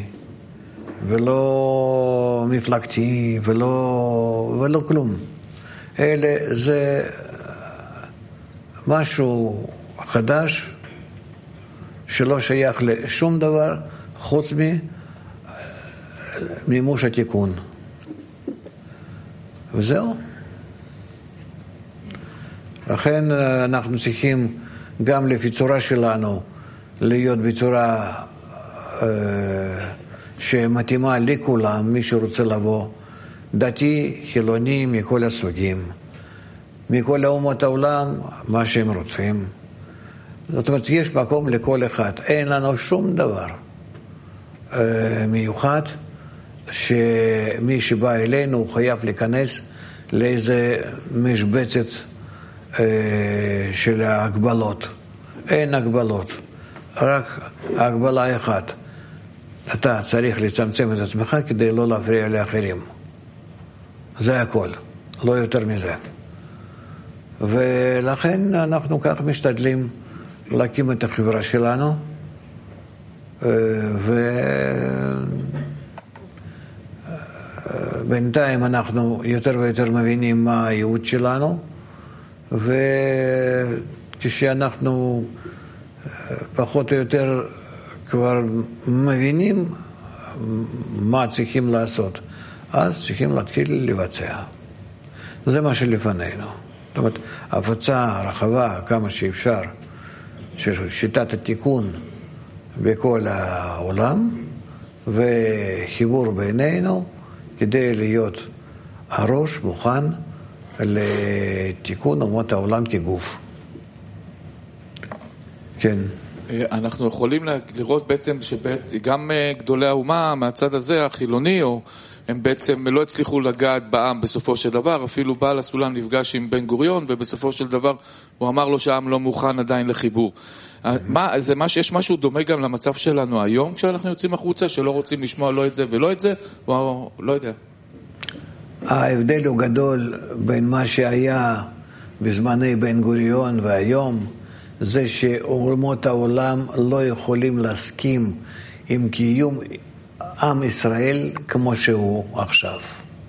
ולא מפלגתי, ולא כלום. זה משהו חדש שלא שייך לשום דבר חוץ ממימוש התיקון. וזהו. לכן אנחנו צריכים גם לפי צורה שלנו להיות בצורה שמתאימה לכולם, מי שרוצה לבוא, דתי, חילוני, מכל הסוגים, מכל אומות העולם, מה שהם רוצים. זאת אומרת, יש מקום לכל אחד. אין לנו שום דבר מיוחד שמי שבא אלינו הוא חייב להיכנס לאיזה משבצת של ההגבלות. אין הגבלות, רק הגבלה אחת. אתה צריך לצמצם את עצמך כדי לא להפריע לאחרים. זה הכל, לא יותר מזה. ולכן אנחנו כך משתדלים להקים את החברה שלנו, ובינתיים אנחנו יותר ויותר מבינים מה הייעוד שלנו, וכשאנחנו פחות או יותר כבר מבינים מה צריכים לעשות, אז צריכים להתחיל לבצע. זה מה שלפנינו. זאת אומרת, הפצה רחבה כמה שאפשר של שיטת התיקון בכל העולם, וחיבור בינינו כדי להיות הראש מוכן לתיקון אומות העולם כגוף. כן. אנחנו יכולים לראות בעצם שגם גדולי האומה מהצד הזה, החילוני, הם בעצם לא הצליחו לגעת בעם בסופו של דבר, אפילו בעל הסולם נפגש עם בן גוריון, ובסופו של דבר הוא אמר לו שהעם לא מוכן עדיין לחיבור. יש משהו דומה גם למצב שלנו היום, כשאנחנו יוצאים החוצה, שלא רוצים לשמוע לא את זה ולא את זה, או לא יודע. ההבדל הוא גדול בין מה שהיה בזמני בן גוריון והיום, זה שאומות העולם לא יכולים להסכים עם קיום עם ישראל כמו שהוא עכשיו.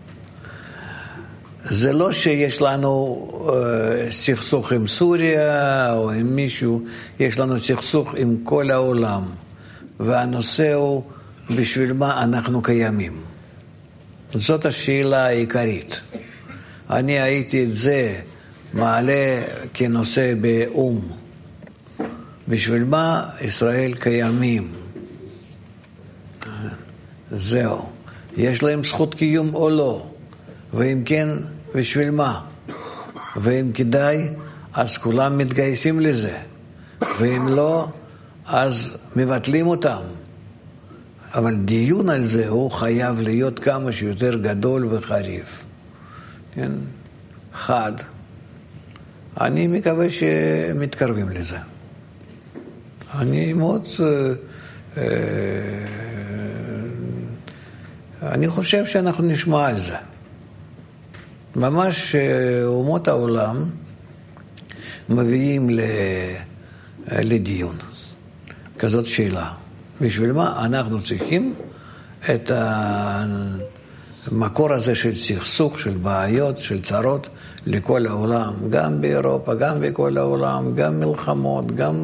זה לא שיש לנו סכסוך עם סוריה או עם מישהו, יש לנו סכסוך עם כל העולם, והנושא הוא בשביל מה אנחנו קיימים. זאת השאלה העיקרית. אני הייתי את זה מעלה כנושא באום. בשביל מה ישראל קיימים? זהו. יש להם זכות קיום או לא? ואם כן, בשביל מה? ואם כדאי, אז כולם מתגייסים לזה. ואם לא, אז מבטלים אותם. אבל דיון על זה הוא חייב להיות כמה שיותר גדול וחריף. כן? חד. אני מקווה שמתקרבים לזה. אני מאוד... אני חושב שאנחנו נשמע על זה. ממש אומות העולם מביאים לדיון. כזאת שאלה. בשביל מה אנחנו צריכים את המקור הזה של סכסוך, של בעיות, של צרות לכל העולם, גם באירופה, גם בכל העולם, גם מלחמות, גם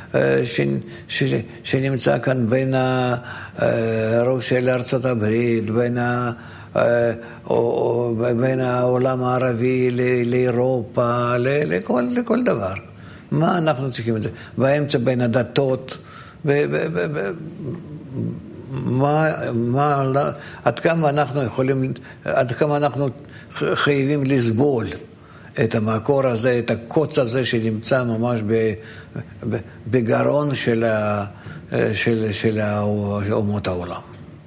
שנמצא כאן בין רוסיה לארצות הברית, בין העולם הערבי לאירופה, לכל דבר. מה אנחנו צריכים את זה? באמצע בין הדתות, עד כמה אנחנו יכולים, עד כמה אנחנו חייבים לסבול את המקור הזה, את הקוץ הזה שנמצא ממש בגרון של אומות העולם.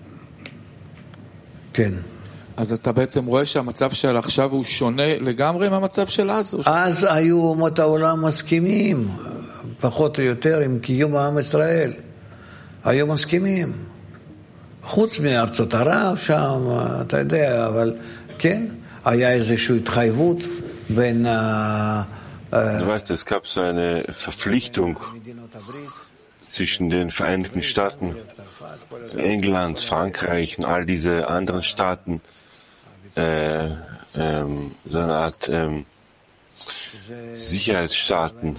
כן. אז אתה בעצם רואה שהמצב של עכשיו הוא שונה לגמרי מהמצב של אז? אז היו אומות העולם מסכימים, פחות או יותר, עם קיום העם ישראל. היו מסכימים. חוץ מארצות ערב שם, אתה יודע, אבל כן, היה איזושהי התחייבות בין... Du weißt, es gab so eine Verpflichtung zwischen den Vereinigten Staaten, England, Frankreich und all diese anderen Staaten, so eine Art Sicherheitsstaaten,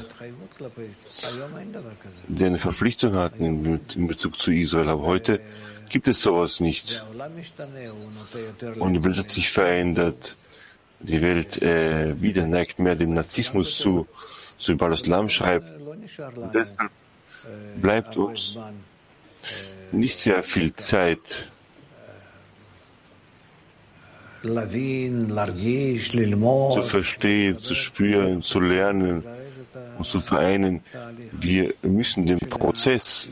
die eine Verpflichtung hatten in Bezug zu Israel. Aber heute gibt es sowas nicht. Und die Welt hat sich verändert. Die Welt wieder neigt mehr dem Narzissmus zu, so wie Paulus Lam schreibt. Und deshalb bleibt uns nicht sehr viel Zeit, zu verstehen, zu spüren, zu lernen und zu vereinen. Wir müssen den Prozess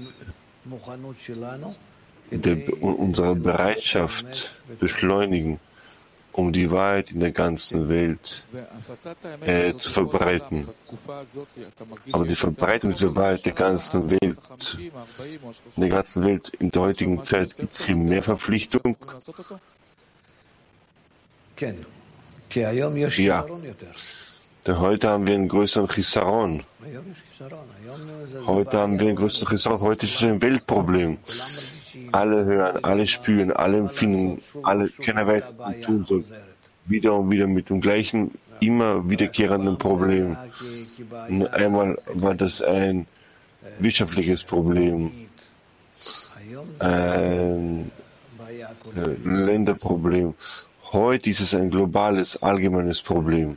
unserer Bereitschaft beschleunigen, um die Wahrheit in der ganzen Welt zu verbreiten. Aber die Verbreitung dieser Wahrheit der ganzen Welt, in der heutigen Zeit gibt es viel mehr Verpflichtung. Ja, denn heute haben wir einen größeren Chisaron. Heute ist es ein Weltproblem. Alle hören, alle spüren, alle empfinden, keiner weiß, was man tun soll. Wieder und wieder mit dem gleichen, immer wiederkehrenden Problem. Und einmal war das ein wirtschaftliches Problem, ein Länderproblem. Heute ist es ein globales, allgemeines Problem.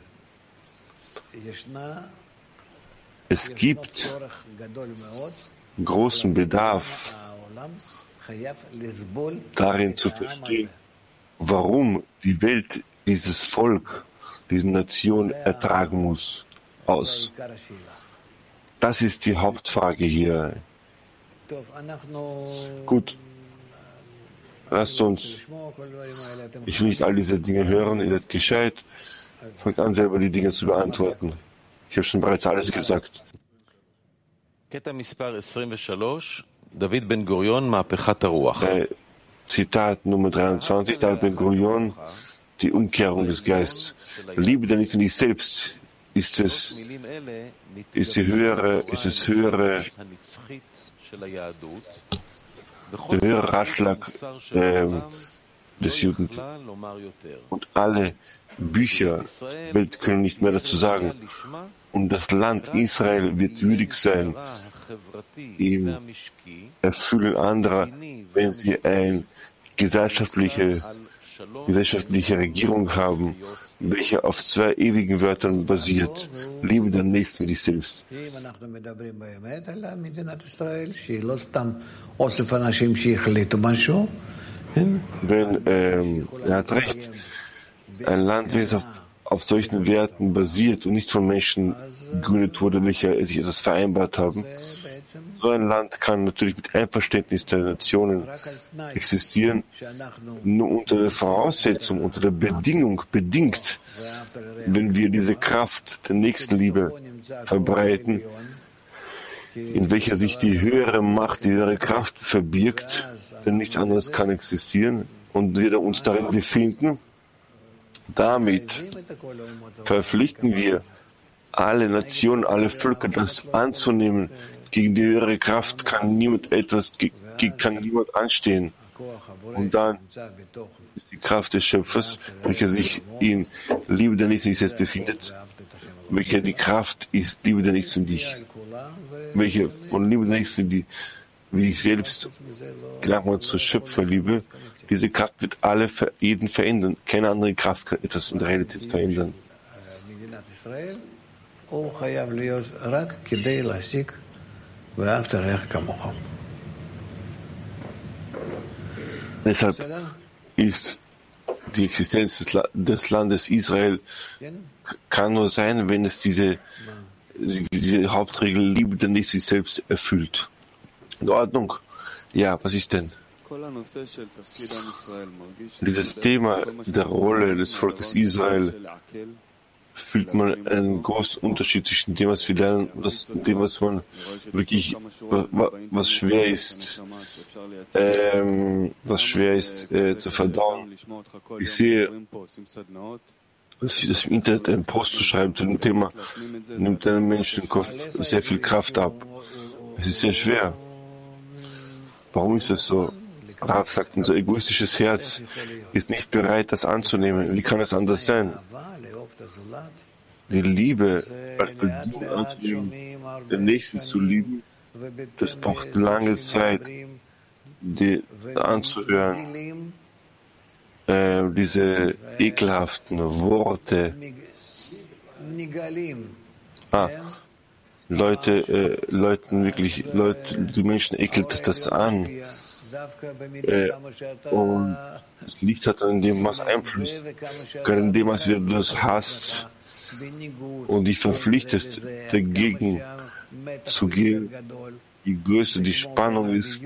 Es gibt großen Bedarf darin zu verstehen, warum die Welt dieses Volk, diese Nation ertragen muss. Das ist die Hauptfrage hier. Gut, lasst uns, ich will nicht all diese Dinge hören, ihr seid gescheit, fangt an selber die Dinge zu beantworten. Ich habe schon bereits alles gesagt. קטע מספר 23, דוד בן גוריון, מהפכת הרוח. Zitat Nummer 23, David Ben Gurion, die Umkehrung des Geistes. Liebe denn nicht in dich selbst, ist es höhere, der höhere Ratschlag des Judentums. Und alle Bücher der Welt können nicht mehr dazu sagen. Und das Land Israel wird würdig sein im Erfüllen anderer, wenn sie eine gesellschaftliche Regierung haben, welche auf zwei ewigen Wörtern basiert. Liebe den Nächsten wie dich selbst. Wenn, er hat recht, ein Land, welches auf solchen Werten basiert und nicht von Menschen gegründet wurde, welche sich etwas vereinbart haben. So ein Land kann natürlich mit Einverständnis der Nationen existieren, nur unter der Voraussetzung, unter der Bedingung, bedingt, wenn wir diese Kraft der Nächstenliebe verbreiten, in welcher sich die höhere Macht, die höhere Kraft verbirgt, denn nichts anderes kann existieren, und wir uns darin befinden. Damit verpflichten wir alle Nationen, alle Völker, das anzunehmen. Gegen die höhere Kraft kann niemand anstehen. Und dann ist die Kraft des Schöpfers, welche sich in Liebe der Nächsten selbst befindet, welche die Kraft ist, Liebe der Nächsten dich, welche von Liebe der Nächsten wie ich selbst, gelangt man zur Schöpferliebe. Diese Kraft wird jeden verändern. Keine andere Kraft kann etwas in der Realität verändern. Deshalb ist die Existenz des Landes Israel kann nur sein, wenn es diese Hauptregel Liebe der Nächsten selbst erfüllt. In Ordnung? Ja, was ist denn? Dieses Thema der Rolle des Volkes Israel fühlt man einen großen Unterschied zwischen dem, was wir lernen, und dem, was man wirklich, was schwer ist zu verdauen. Ich sehe, dass im Internet einen Post zu schreiben zu dem Thema nimmt einem Menschen den Kopf sehr viel Kraft ab. Es ist sehr schwer. Warum ist das so? Rav sagt, unser egoistisches Herz ist nicht bereit, das anzunehmen. Wie kann es anders sein? Die Liebe als Bedingung anzunehmen, den Nächsten zu lieben, das braucht lange Zeit, die anzuhören. Diese ekelhaften Worte. Die Menschen ekelt das an. Und das Licht hat an dem, was Einfluss, an dem, was du das hast, und dich verpflichtest, dagegen zu gehen, je größer die Spannung ist.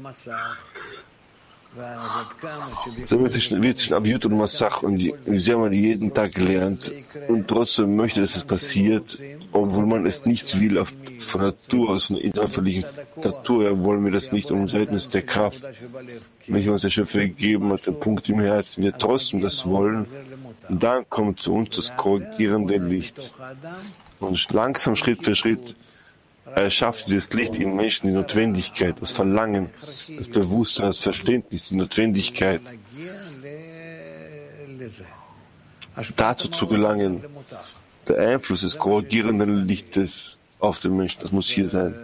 So wird zwischen Abiyut und Massach, und sie haben jeden Tag gelernt, und trotzdem möchte, dass es passiert, obwohl man es nicht will, von Natur aus, von der innerlichen Natur her wollen wir das nicht, um seitens der Kraft, welche uns der Schöpfer gegeben hat, der Punkt im Herzen, wir trotzdem das wollen, und dann kommt zu uns das korrigierende Licht. Und langsam, Schritt für Schritt, erschafft dieses Licht im Menschen die Notwendigkeit, das Verlangen, das Bewusstsein, das Verständnis, die Notwendigkeit, dazu zu gelangen. Der Einfluss des korrigierenden Lichtes auf den Menschen, das muss hier sein.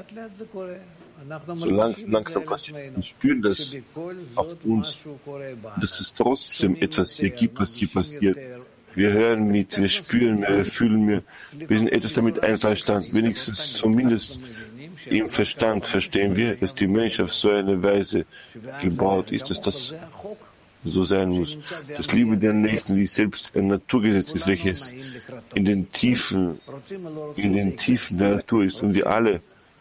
So langsam passiert. Wir spüren das auf uns, dass es trotzdem etwas hier gibt, was hier passiert. Wir hören mit, wir spüren mehr, wir fühlen mehr. Wir sind etwas damit einverstanden. Wenigstens zumindest im Verstand verstehen wir, dass die Mensch auf so eine Weise gebaut ist, dass das so sein muss. Das Liebe der Nächsten, die selbst ein Naturgesetz ist, welches in den Tiefen der Natur ist. Und wir alle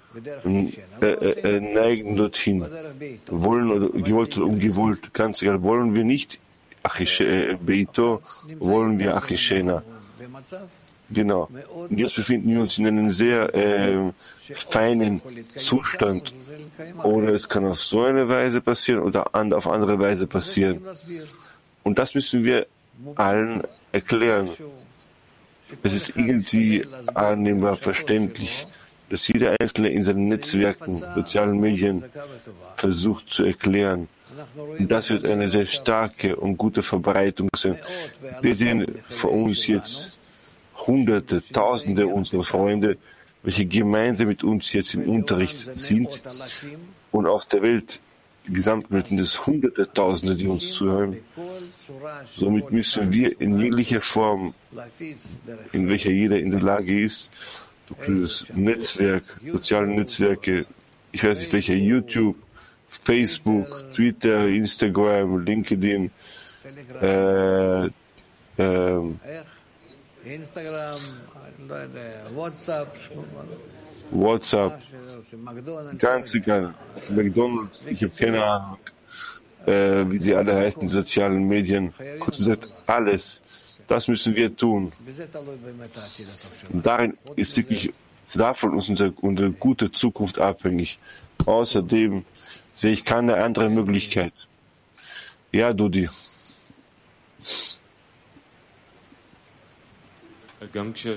neigen dorthin, wollen oder gewollt oder ungewollt, ganz egal, wollen wir nicht Beito, wollen wir Achishena. Genau. Und jetzt befinden wir uns in einem sehr feinen Zustand. Oder es kann auf so eine Weise passieren oder auf andere Weise passieren. Und das müssen wir allen erklären. Es ist irgendwie annehmbar, verständlich, dass jeder Einzelne in seinen Netzwerken, sozialen Medien versucht zu erklären. Und das wird eine sehr starke und gute Verbreitung sein. Wir sehen vor uns jetzt Hunderte, Tausende unserer Freunde, welche gemeinsam mit uns jetzt im Unterricht sind. Und auf der Welt, Gesamtwelt, sind es Hunderte, Tausende, die uns zuhören. Somit müssen wir in jeglicher Form, in welcher jeder in der Lage ist, durch dieses Netzwerk, soziale Netzwerke, ich weiß nicht welcher, YouTube, Facebook, Twitter, Instagram, LinkedIn, WhatsApp, ganz egal, McDonald's, ich habe keine Ahnung, wie sie alle heißen, die sozialen Medien, kurz gesagt, alles, das müssen wir tun. Und darin ist wirklich davon unsere gute Zukunft abhängig. Außerdem sehe ich keine andere Möglichkeit. Ja, Dudi. Und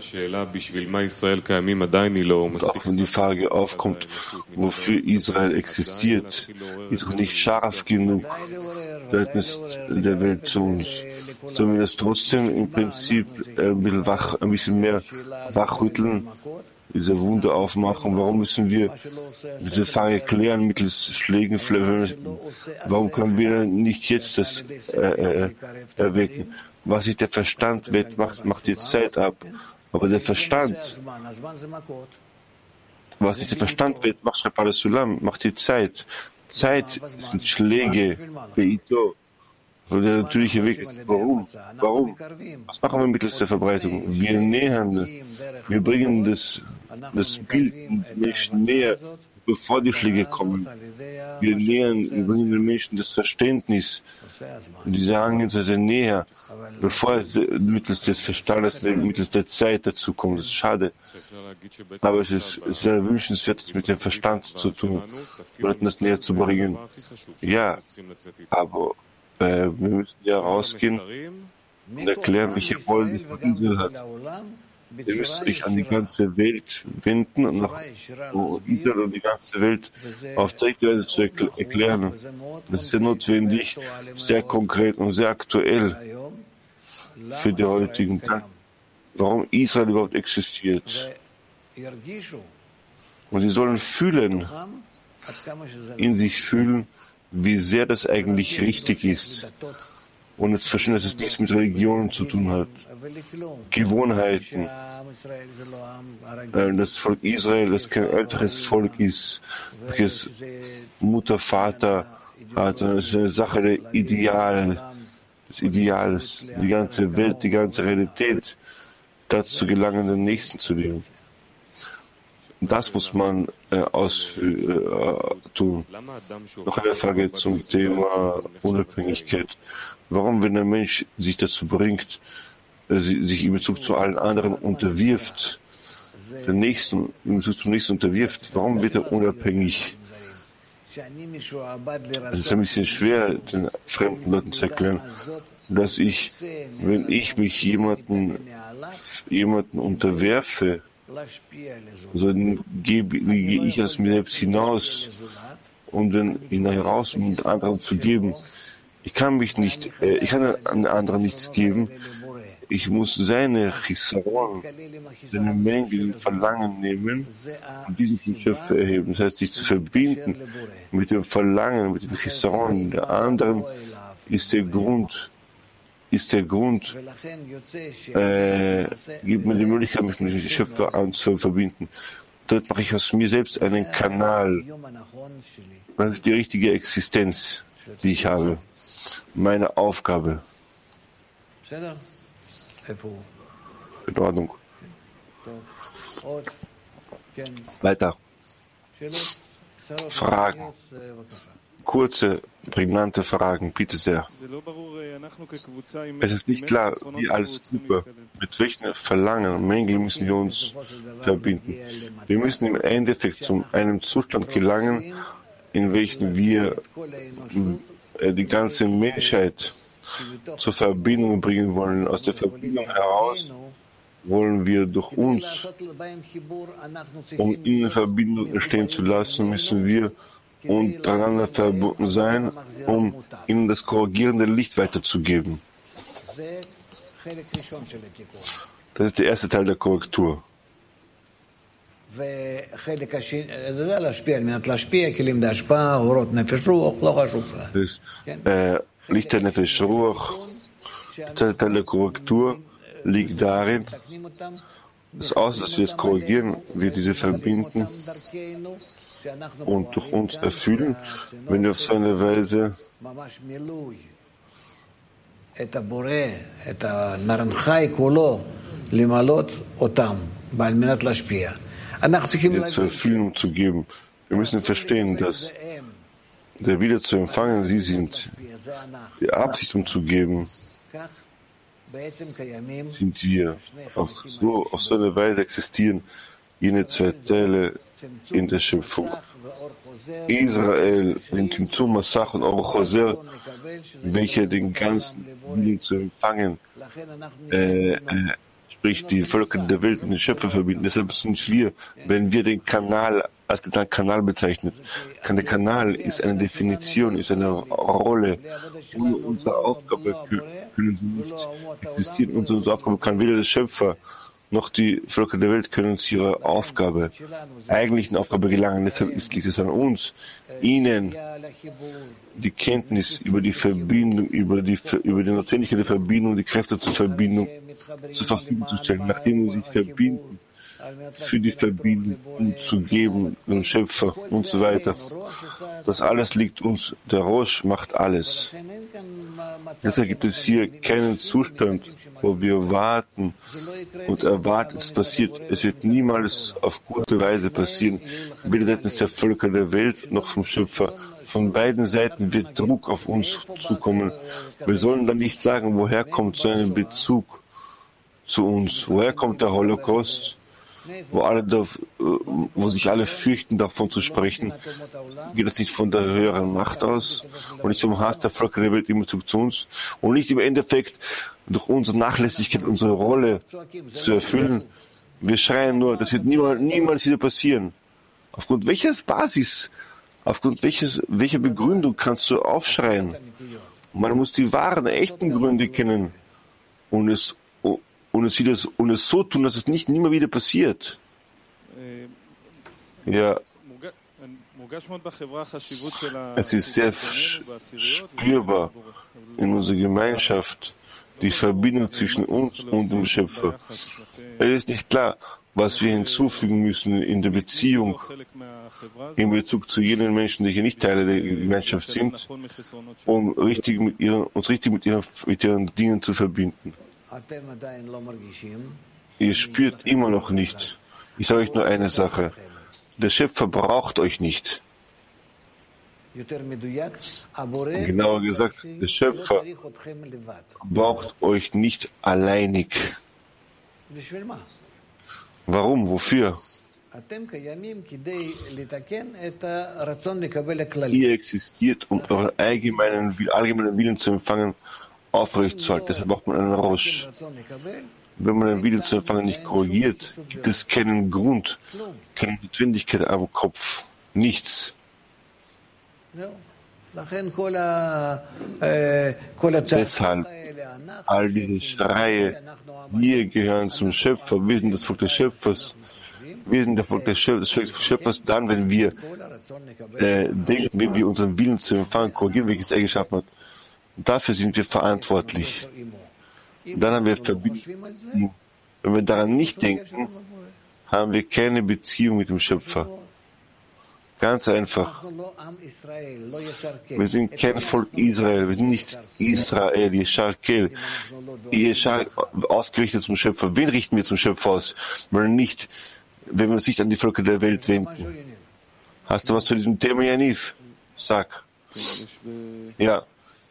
auch wenn die Frage aufkommt, wofür Israel existiert, ist auch nicht scharf genug seitens der Welt zu uns. Sollen wir das trotzdem im Prinzip ein bisschen mehr wachrütteln, diese Wunde aufmachen? Warum müssen wir diese Frage klären mittels Schlägen? Warum können wir nicht jetzt das erwecken? Was sich der Verstand wettmacht, macht die Zeit ab. Aber der Verstand, was sich der Verstand wettmacht, schreibt Al Sulam, macht die Zeit. Zeit sind Schläge, Beito. So der natürliche Weg ist. Warum? Was machen wir mittels der Verbreitung? Wir nähern, wir bringen das Bild den Menschen näher, bevor die Schläge kommen. Wir bringen den Menschen das Verständnis und diese Herangehensweise näher, bevor es mittels des Verstandes, mittels der Zeit dazu kommt. Das ist schade. Aber es ist sehr wünschenswert, es mit dem Verstand zu tun, Leuten das näher zu bringen. Ja, aber wir müssen ja rausgehen und erklären, welche Rolle die Insel hat. Ihr müsst euch an die ganze Welt wenden und nach Israel und die ganze Welt auf direkte Weise zu erklären. Das ist sehr notwendig, sehr konkret und sehr aktuell für die heutigen Tage, warum Israel überhaupt existiert. Und sie sollen fühlen, in sich fühlen, wie sehr das eigentlich richtig ist. Und jetzt verstehen, dass es nichts mit Religionen zu tun hat. Gewohnheiten. Das Volk Israel, das kein älteres Volk ist, welches Mutter, Vater hat, sondern es ist eine Sache der des Ideals, die ganze Welt, die ganze Realität, dazu gelangen, den Nächsten zu lieben. Das muss man tun. Noch eine Frage zum Thema Unabhängigkeit. Warum, wenn ein Mensch sich dazu bringt, sich in Bezug zu allen anderen unterwirft, in Bezug zum Nächsten unterwirft, warum wird er unabhängig? Es ist ein bisschen schwer, den fremden Leuten zu erklären, dass wenn ich mich jemanden unterwerfe, so gehe ich aus mir selbst hinaus, um den heraus, um den anderen zu geben. Ich kann an anderen nichts geben. Ich muss seine Chisaron, seine Mängel, Verlangen nehmen und diesen zum Schöpfer erheben. Das heißt, sich zu verbinden mit dem Verlangen, mit dem Chisaron der anderen ist der Grund, gibt mir die Möglichkeit, mich mit dem Schöpfer zu verbinden. Dort mache ich aus mir selbst einen Kanal. Das ist die richtige Existenz, die ich habe. meine Aufgabe. In Ordnung. Weiter. Fragen. Kurze, prägnante Fragen, bitte sehr. Es ist nicht klar, wie als Gruppe, mit welchen Verlangen und Mängeln müssen wir uns verbinden. Wir müssen im Endeffekt zu einem Zustand gelangen, in welchem wir die ganze Menschheit zur Verbindung bringen wollen. Aus der Verbindung heraus wollen wir durch uns, um in Verbindung stehen zu lassen, müssen wir untereinander verbunden sein, um ihnen das korrigierende Licht weiterzugeben. Das ist der erste Teil der Korrektur. Das ist Licht der Nefesh Ruach. Der zweite Teil der Korrektur liegt darin, dass aus, dass wir es korrigieren, wir diese verbinden und durch uns erfüllen, wenn wir auf so eine Weise jetzt zur Erfüllung zu geben. Wir müssen verstehen, dass der Wille zu empfangen, sie sind, die Absicht umzugeben, sind wir. Auf so eine Weise existieren jene zwei Teile in der Schöpfung. Israel, den Timtum Masach und Or Choser, welche den ganzen Willen zu empfangen, sprich die Völker der Welt und den Schöpfer verbinden. Deshalb sind wir, wenn wir den Kanal als den Kanal bezeichnet. Der Kanal ist eine Definition, ist eine Rolle. Ohne unsere Aufgabe können sie nicht existieren. Unsere Aufgabe kann weder der Schöpfer noch die Völker der Welt können zu ihrer Aufgabe, eigentlichen Aufgabe gelangen. Deshalb liegt es an uns, ihnen die Kenntnis über die Verbindung, über die Notwendigkeit der Verbindung, die Kräfte zur Verbindung zur Verfügung zu stellen, nachdem sie sich verbinden, für die Verbindung zu geben, dem Schöpfer und so weiter. Das alles liegt uns. Der Rosh macht alles. Deshalb gibt es hier keinen Zustand, wo wir warten und erwarten, es passiert. Es wird niemals auf gute Weise passieren, weder seitens der Völker der Welt noch vom Schöpfer. Von beiden Seiten wird Druck auf uns zukommen. Wir sollen dann nicht sagen, woher kommt so ein Bezug zu uns? Woher kommt der Holocaust? Wo sich alle fürchten, davon zu sprechen, geht es nicht von der höheren Macht aus und nicht vom Hass der Völker der Welt in Bezug zu uns und nicht im Endeffekt durch unsere Nachlässigkeit, unsere Rolle zu erfüllen. Wir schreien nur, das wird niemals wieder passieren. Aufgrund welcher Basis, aufgrund welcher Begründung kannst du aufschreien? Man muss die wahren, echten Gründe kennen und es so tun, dass es nicht mehr wieder passiert. Ja, es ist sehr spürbar in unserer Gemeinschaft, die Verbindung zwischen uns und dem Schöpfer. Es ist nicht klar, was wir hinzufügen müssen in der Beziehung in Bezug zu jenen Menschen, die hier nicht Teile der Gemeinschaft sind, um uns richtig mit ihren Dingen zu verbinden. Ihr spürt immer noch nicht. Ich sage euch nur eine Sache. Der Schöpfer braucht euch nicht. Genauer gesagt, der Schöpfer braucht euch nicht alleinig. Warum? Wofür? Ihr existiert, um euren allgemeinen Willen zu empfangen, aufrechtzuerhalten. Deshalb braucht man einen Rosh. Wenn man den Willen zu empfangen nicht korrigiert, gibt es keinen Grund, keine Notwendigkeit am Kopf. Nichts. Deshalb all diese Schreie, wir gehören zum Schöpfer, wir sind das Volk des Schöpfers. Wir sind der Volk des Schöpfers dann, wenn wir denken, wenn wir unseren Willen zu empfangen korrigieren, welches er geschaffen hat. Dafür sind wir verantwortlich. Dann haben wir Verbindung. Wenn wir daran nicht denken, haben wir keine Beziehung mit dem Schöpfer. Ganz einfach. Wir sind kein Volk Israel, wir sind nicht Israel, Yesharkel, ausgerichtet zum Schöpfer. Wen richten wir zum Schöpfer aus? Wenn wir uns nicht an die Völker der Welt wenden. Hast du was zu diesem Thema, Yaniv? Sag. Ja.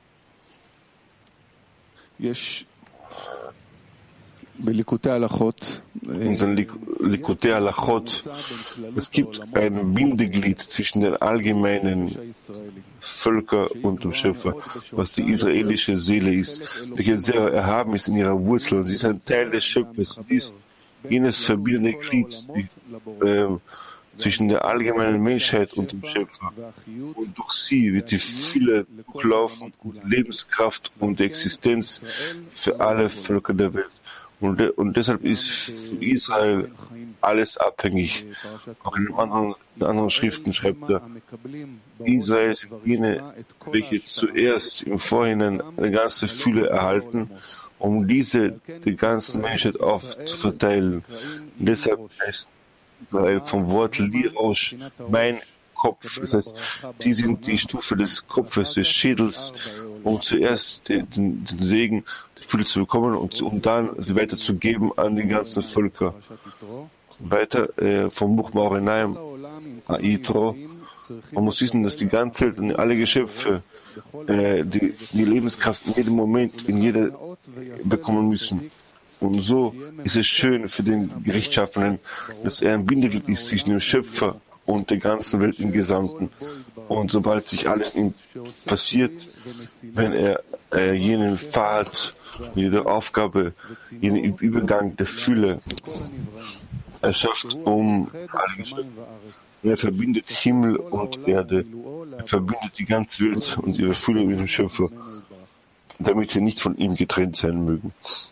In den Likutei Halachot, es gibt ein Bindeglied zwischen den allgemeinen Völkern und dem Schöpfer, was die israelische Seele ist, welche sehr erhaben ist in ihrer Wurzel. Und sie ist ein Teil des Schöpfers. Und dies jenes verbindende Glied zwischen der allgemeinen Menschheit und dem Schöpfer. Und durch sie wird die Fülle durchlaufen, Lebenskraft und Existenz für alle Völker der Welt. Und deshalb ist für Israel alles abhängig. Auch in anderen Schriften schreibt er, Israel ist jene, welche zuerst im Vorhinein eine ganze Fülle erhalten, um diese die ganze Menschheit aufzuverteilen. Und deshalb heißt Israel vom Wort Lirosh, mein Kopf. Das heißt, sie sind die Stufe des Kopfes, des Schädels, um zuerst den Segen, die Fülle zu bekommen und um dann sie weiterzugeben an die ganzen Völker. Weiter vom Buch Maurenaim, Aitro. Man muss wissen, dass die ganze Welt und alle Geschöpfe die Lebenskraft in jedem Moment, in jeder bekommen müssen. Und so ist es schön für den Gerechtschaffenen, dass er ein Bindeglied ist zwischen dem Schöpfer und der ganzen Welt im Gesamten. Und sobald sich alles in ihm passiert, wenn er jenen Pfad, jede Aufgabe, jenen Übergang der Fülle erschafft, um alle Geschöpfe. Er verbindet Himmel und Erde, er verbindet die ganze Welt und ihre Fülle mit dem Schöpfer, damit sie nicht von ihm getrennt sein mögen.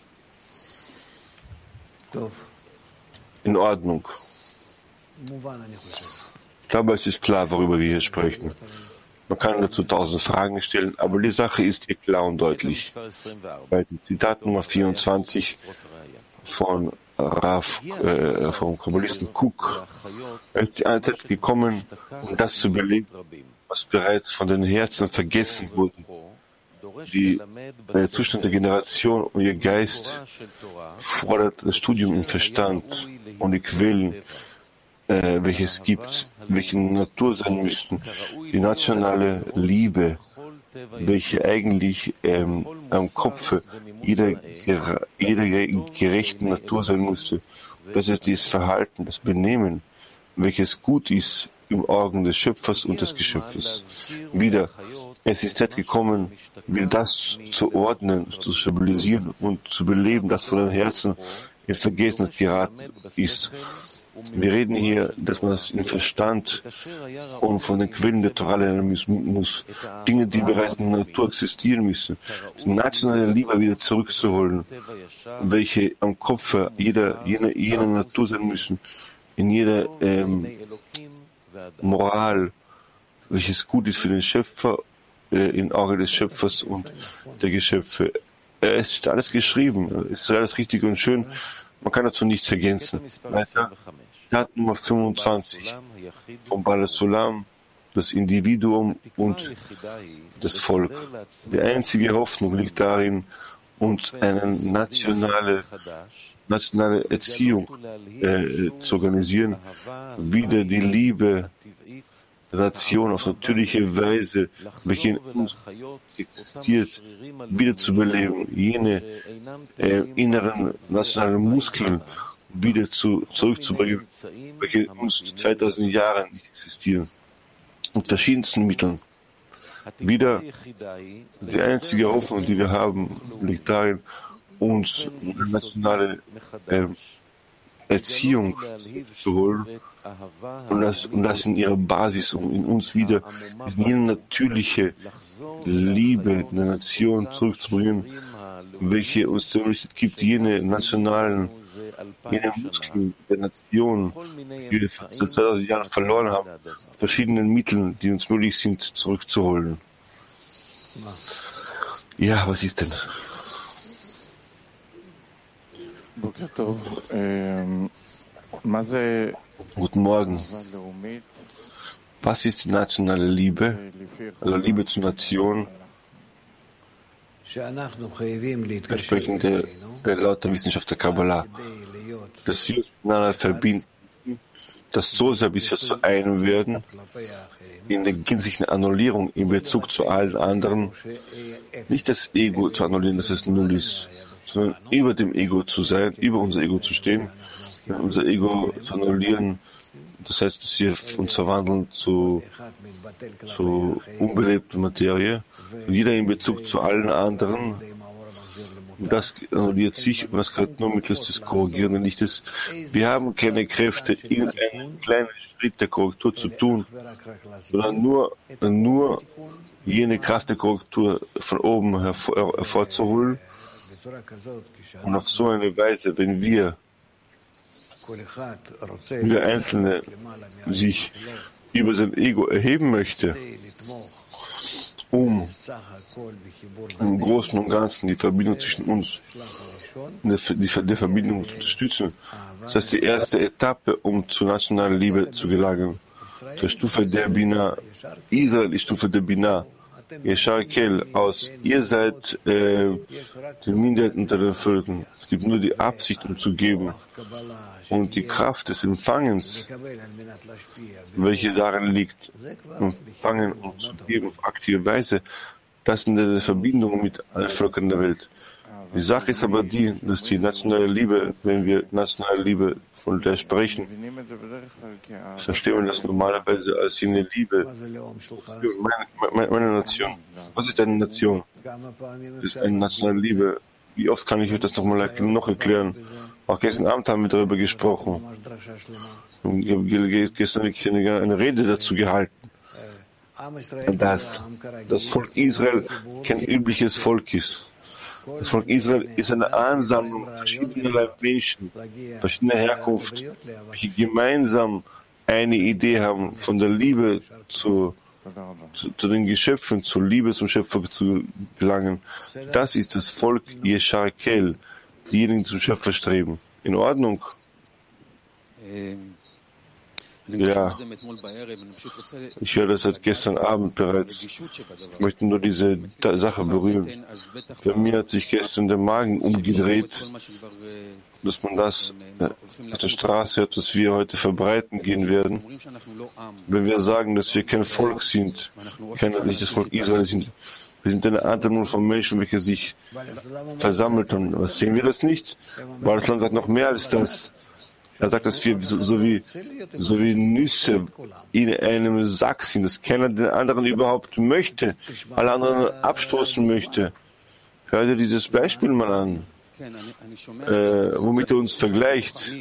In Ordnung. Ich glaube, es ist klar, worüber wir hier sprechen. Man kann dazu 1000 Fragen stellen, aber die Sache ist hier klar und deutlich. Bei dem Zitat Nummer 24 von vom Kabbalisten Cook ist die eine Zeit gekommen, um das zu belegen, was bereits von den Herzen vergessen wurde. Der Zustand der Generation und ihr Geist fordert das Studium im Verstand und die Quellen, welche es gibt, welche Natur sein müssten, die nationale Liebe, welche eigentlich am Kopfe jeder gerechten Natur sein musste. Das ist dieses Verhalten, das Benehmen, welches gut ist im Augen des Schöpfers und des Geschöpfes. Wieder, es ist Zeit gekommen, wieder das zu ordnen, zu stabilisieren und zu beleben, das von den Herzen in Vergessenheit geraten ist. Wir reden hier, dass man das im Verstand und von den Quellen der Torah lernen muss. Dinge, die bereits in der Natur existieren müssen. Die nationale Liebe wieder zurückzuholen, welche am Kopf jener Natur sein müssen, in jeder Moral, welches gut ist für den Schöpfer, im Auge des Schöpfers und der Geschöpfe. Es ist alles geschrieben, es ist alles richtig und schön. Man kann dazu nichts ergänzen. Weiter. Tat Nummer 25 vom Baal Sulam, das Individuum und das Volk. Die einzige Hoffnung liegt darin, uns eine nationale Erziehung zu organisieren, wieder die Liebe der Nation auf natürliche Weise, welche in uns existiert, wieder zu beleben, jene inneren nationalen Muskeln wieder zurückzubringen, welche in uns 2000 Jahre nicht existieren, mit verschiedensten Mitteln. Wieder die einzige Hoffnung, die wir haben, liegt darin, uns eine nationale Erziehung zu holen und das in ihrer Basis, um in uns wieder jene natürliche Liebe der Nation zurückzubringen, welche uns die Möglichkeit gibt, jene Muskeln der Nation, die wir seit 2000 Jahren verloren haben, verschiedenen Mitteln, die uns möglich sind, zurückzuholen. Ja, was ist denn? Guten Morgen. Was ist die nationale Liebe, also Liebe zur Nation, entsprechend laut der Wissenschaft der Kabbalah, dass wir uns miteinander verbinden, dass so sehr bis wir zu einem werden, in der gänzlichen Annullierung in Bezug zu allen anderen, nicht das Ego zu annullieren, dass es null ist, sondern über dem Ego zu sein, über unser Ego zu stehen, unser Ego zu annullieren. Das heißt, dass wir uns verwandeln zu unbelebter Materie. Und jeder in Bezug zu allen anderen, das annulliert sich und das kann nur mittels des korrigierenden Lichtes. Wir haben keine Kräfte, irgendeinen kleinen Schritt der Korrektur zu tun, sondern nur jene Kraft der Korrektur von oben hervorzuholen. Und auf so eine Weise, wenn wir Einzelne sich über sein Ego erheben möchte, um im Großen und Ganzen die Verbindung zwischen uns, die Verbindung zu unterstützen. Das heißt, die erste Etappe, um zur nationalen Liebe zu gelangen. Zur Stufe der Binah. Israel ist Stufe der Binah. Yeshar Kel aus. Ihr seid die Minderheit unter den Völkern. Es gibt nur die Absicht, um zu geben. Und die Kraft des Empfangens, welche darin liegt, empfangen und zu geben auf aktive Weise, das sind die Verbindungen mit allen Völkern der Welt. Die Sache ist aber die, dass die nationale Liebe, wenn wir nationale Liebe von der sprechen, verstehen wir das normalerweise als jene Liebe für meine Nation. Was ist eine Nation? Das ist eine nationale Liebe. Wie oft kann ich euch das noch erklären? Auch gestern Abend haben wir darüber gesprochen. Ich habe gestern wirklich eine Rede dazu gehalten, dass das Volk Israel kein übliches Volk ist. Das Volk Israel ist eine Ansammlung verschiedener Menschen, verschiedener Herkunft, welche gemeinsam eine Idee haben, von der Liebe zu den Geschöpfen, zur Liebe zum Schöpfer zu gelangen. Das ist das Volk Yeshar Kel, diejenigen zum Schöpfer streben. In Ordnung? Ja, ich höre das seit gestern Abend bereits. Ich möchte nur diese Sache berühren. Bei mir hat sich gestern der Magen umgedreht, dass man das auf der Straße hört, was wir heute verbreiten gehen werden. Wenn wir sagen, dass wir kein Volk sind, nicht das Volk Israel sind, wir sind eine Ansammlung von Menschen, welche sich versammelt haben. Aber sehen wir das nicht? Weil das Land hat noch mehr als das. Er sagt, dass wir so wie Nüsse in einem Sack sind, dass keiner den anderen überhaupt möchte, alle anderen abstoßen möchte. Hör dir dieses Beispiel mal an, womit er uns vergleicht.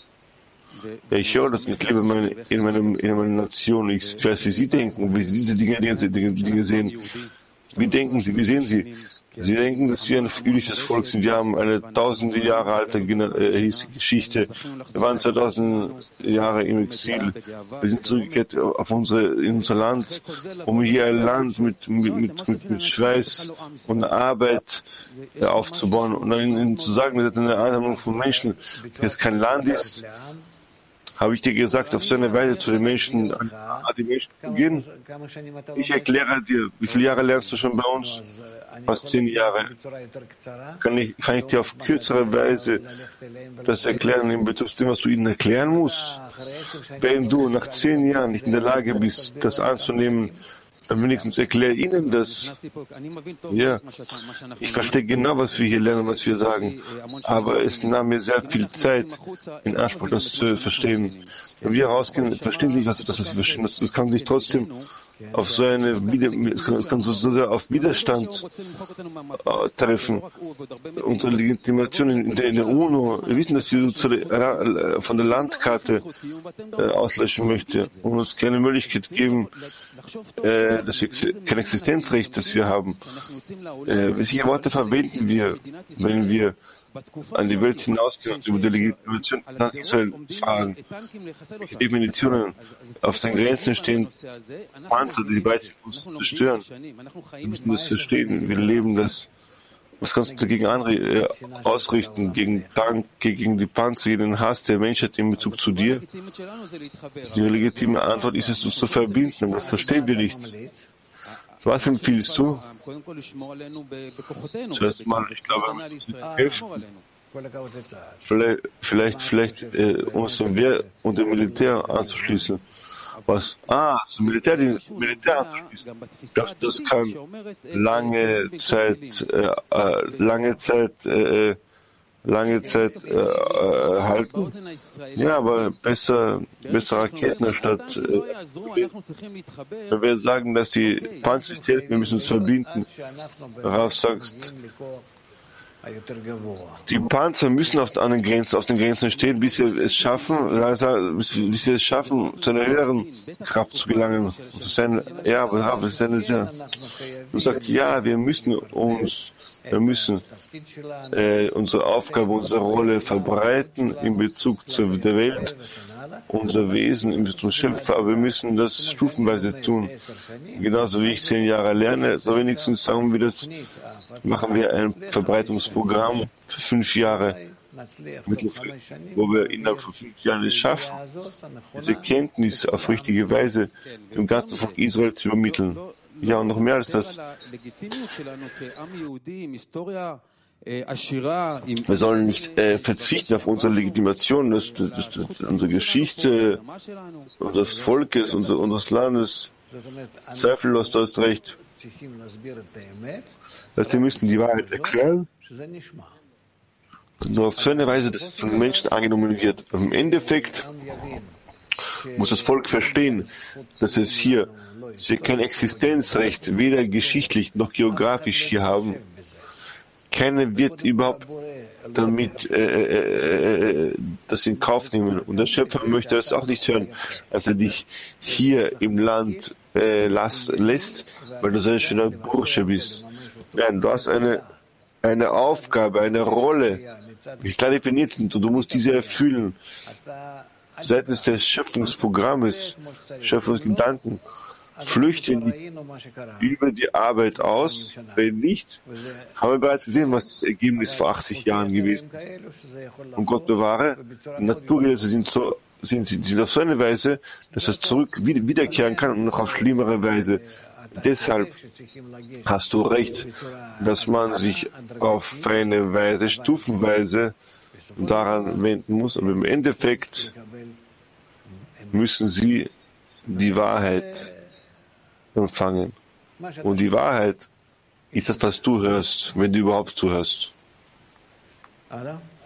Ja, ich höre das, ich lebe in meiner Nation. Ich weiß, wie Sie denken, wie Sie diese Dinge sehen. Wie denken Sie, wie sehen Sie? Sie denken, dass wir ein jüdisches Volk sind. Wir haben eine tausende Jahre alte Geschichte. Wir waren 2000 Jahre im Exil. Wir sind zurückgekehrt in unser Land, um hier ein Land mit Schweiß und Arbeit aufzubauen. Und dann ihnen zu sagen, wir sind eine Ansammlung von Menschen, das kein Land ist. Habe ich dir gesagt, auf so eine Weise zu den Menschen, die Menschen zu gehen? Ich erkläre dir, wie viele Jahre lernst du schon bei uns? Fast 10 Jahre. Kann ich dir auf kürzere Weise das erklären, in Bezug zu dem, was du ihnen erklären musst? Wenn du nach 10 Jahren nicht in der Lage bist, das anzunehmen, dann wenigstens erkläre ihnen das. Ja, ich verstehe genau, was wir hier lernen, was wir sagen. Aber es nahm mir sehr viel Zeit in Anspruch, das zu verstehen. Wenn wir rausgehen, verstehen Sie nicht, was das verstehen. Das kann sich trotzdem auf so eine es kann so sehr auf Widerstand treffen. Unsere Legitimation in der UNO, wir wissen, dass sie von der Landkarte auslöschen möchte und uns keine Möglichkeit geben, kein Existenzrecht, das wir haben. Welche Worte verwenden wir, wenn wir an die Welt hinausgehen und über die Legitimation nach Israel fragen? Welche Definitionen auf den Grenzen stehen? Panzer, die bereit sind, uns zu zerstören. Wir müssen das verstehen. Wir leben das. Was kannst du dagegen ausrichten, gegen Dank, gegen die Panzer, gegen den Hass der Menschheit in Bezug zu dir? Die legitime Antwort ist es, uns zu verbinden. Das verstehen wir nicht. Was empfiehlst du? Zuerst mal, ich glaube, vielleicht uns dem Wehr und dem Militär anzuschließen. Was? Das Militär anzuschließen. Das kann lange Zeit halten. Ja, aber besser Raketen statt. Wenn wir sagen, dass die Panzer nicht helfen, wir müssen uns verbinden. Rav sagt, die Panzer müssen auf den Grenzen stehen, bis sie es schaffen, zu einer höheren Kraft zu gelangen. Du sagst, ja, wir müssen unsere Aufgabe, unsere Rolle verbreiten in Bezug zu der Welt, unser Wesen in Bezug zum Schöpfer, aber wir müssen das stufenweise tun. Genauso wie ich 10 Jahre lerne, so wenigstens machen wir ein Verbreitungsprogramm für 5 Jahre, wo wir innerhalb von 5 Jahren es schaffen, diese Kenntnis auf richtige Weise dem ganzen Volk Israel zu übermitteln. Ja, und noch mehr als das. Wir sollen nicht verzichten auf unsere Legitimation, unsere Geschichte, unseres Volkes, unseres Landes. Zweifellos, du hast recht. Wir müssen die Wahrheit erklären, nur auf so eine Weise, dass es von den Menschen angenommen wird. Im Endeffekt muss das Volk verstehen, dass sie kein Existenzrecht, weder geschichtlich noch geografisch hier haben. Keiner wird überhaupt damit das in Kauf nehmen. Und der Schöpfer möchte das auch nicht hören, dass er dich hier im Land lässt, weil du so ein schöner Bursche bist. Nein, du hast eine Aufgabe, eine Rolle, die klar definiert sind, und du musst diese erfüllen. Seitens des Schöpfungsprogrammes, Schöpfungsgedanken, flüchten über die Arbeit aus. Wenn nicht, haben wir bereits gesehen, was das Ergebnis vor 80 Jahren gewesen ist. Und Gott bewahre, Naturgesetze sind auf so eine Weise, dass das zurück wiederkehren kann und noch auf schlimmere Weise. Deshalb hast du recht, dass man sich auf eine Weise, stufenweise daran wenden muss. Aber im Endeffekt müssen sie die Wahrheit empfangen. Und die Wahrheit ist das, was du hörst, wenn du überhaupt zuhörst.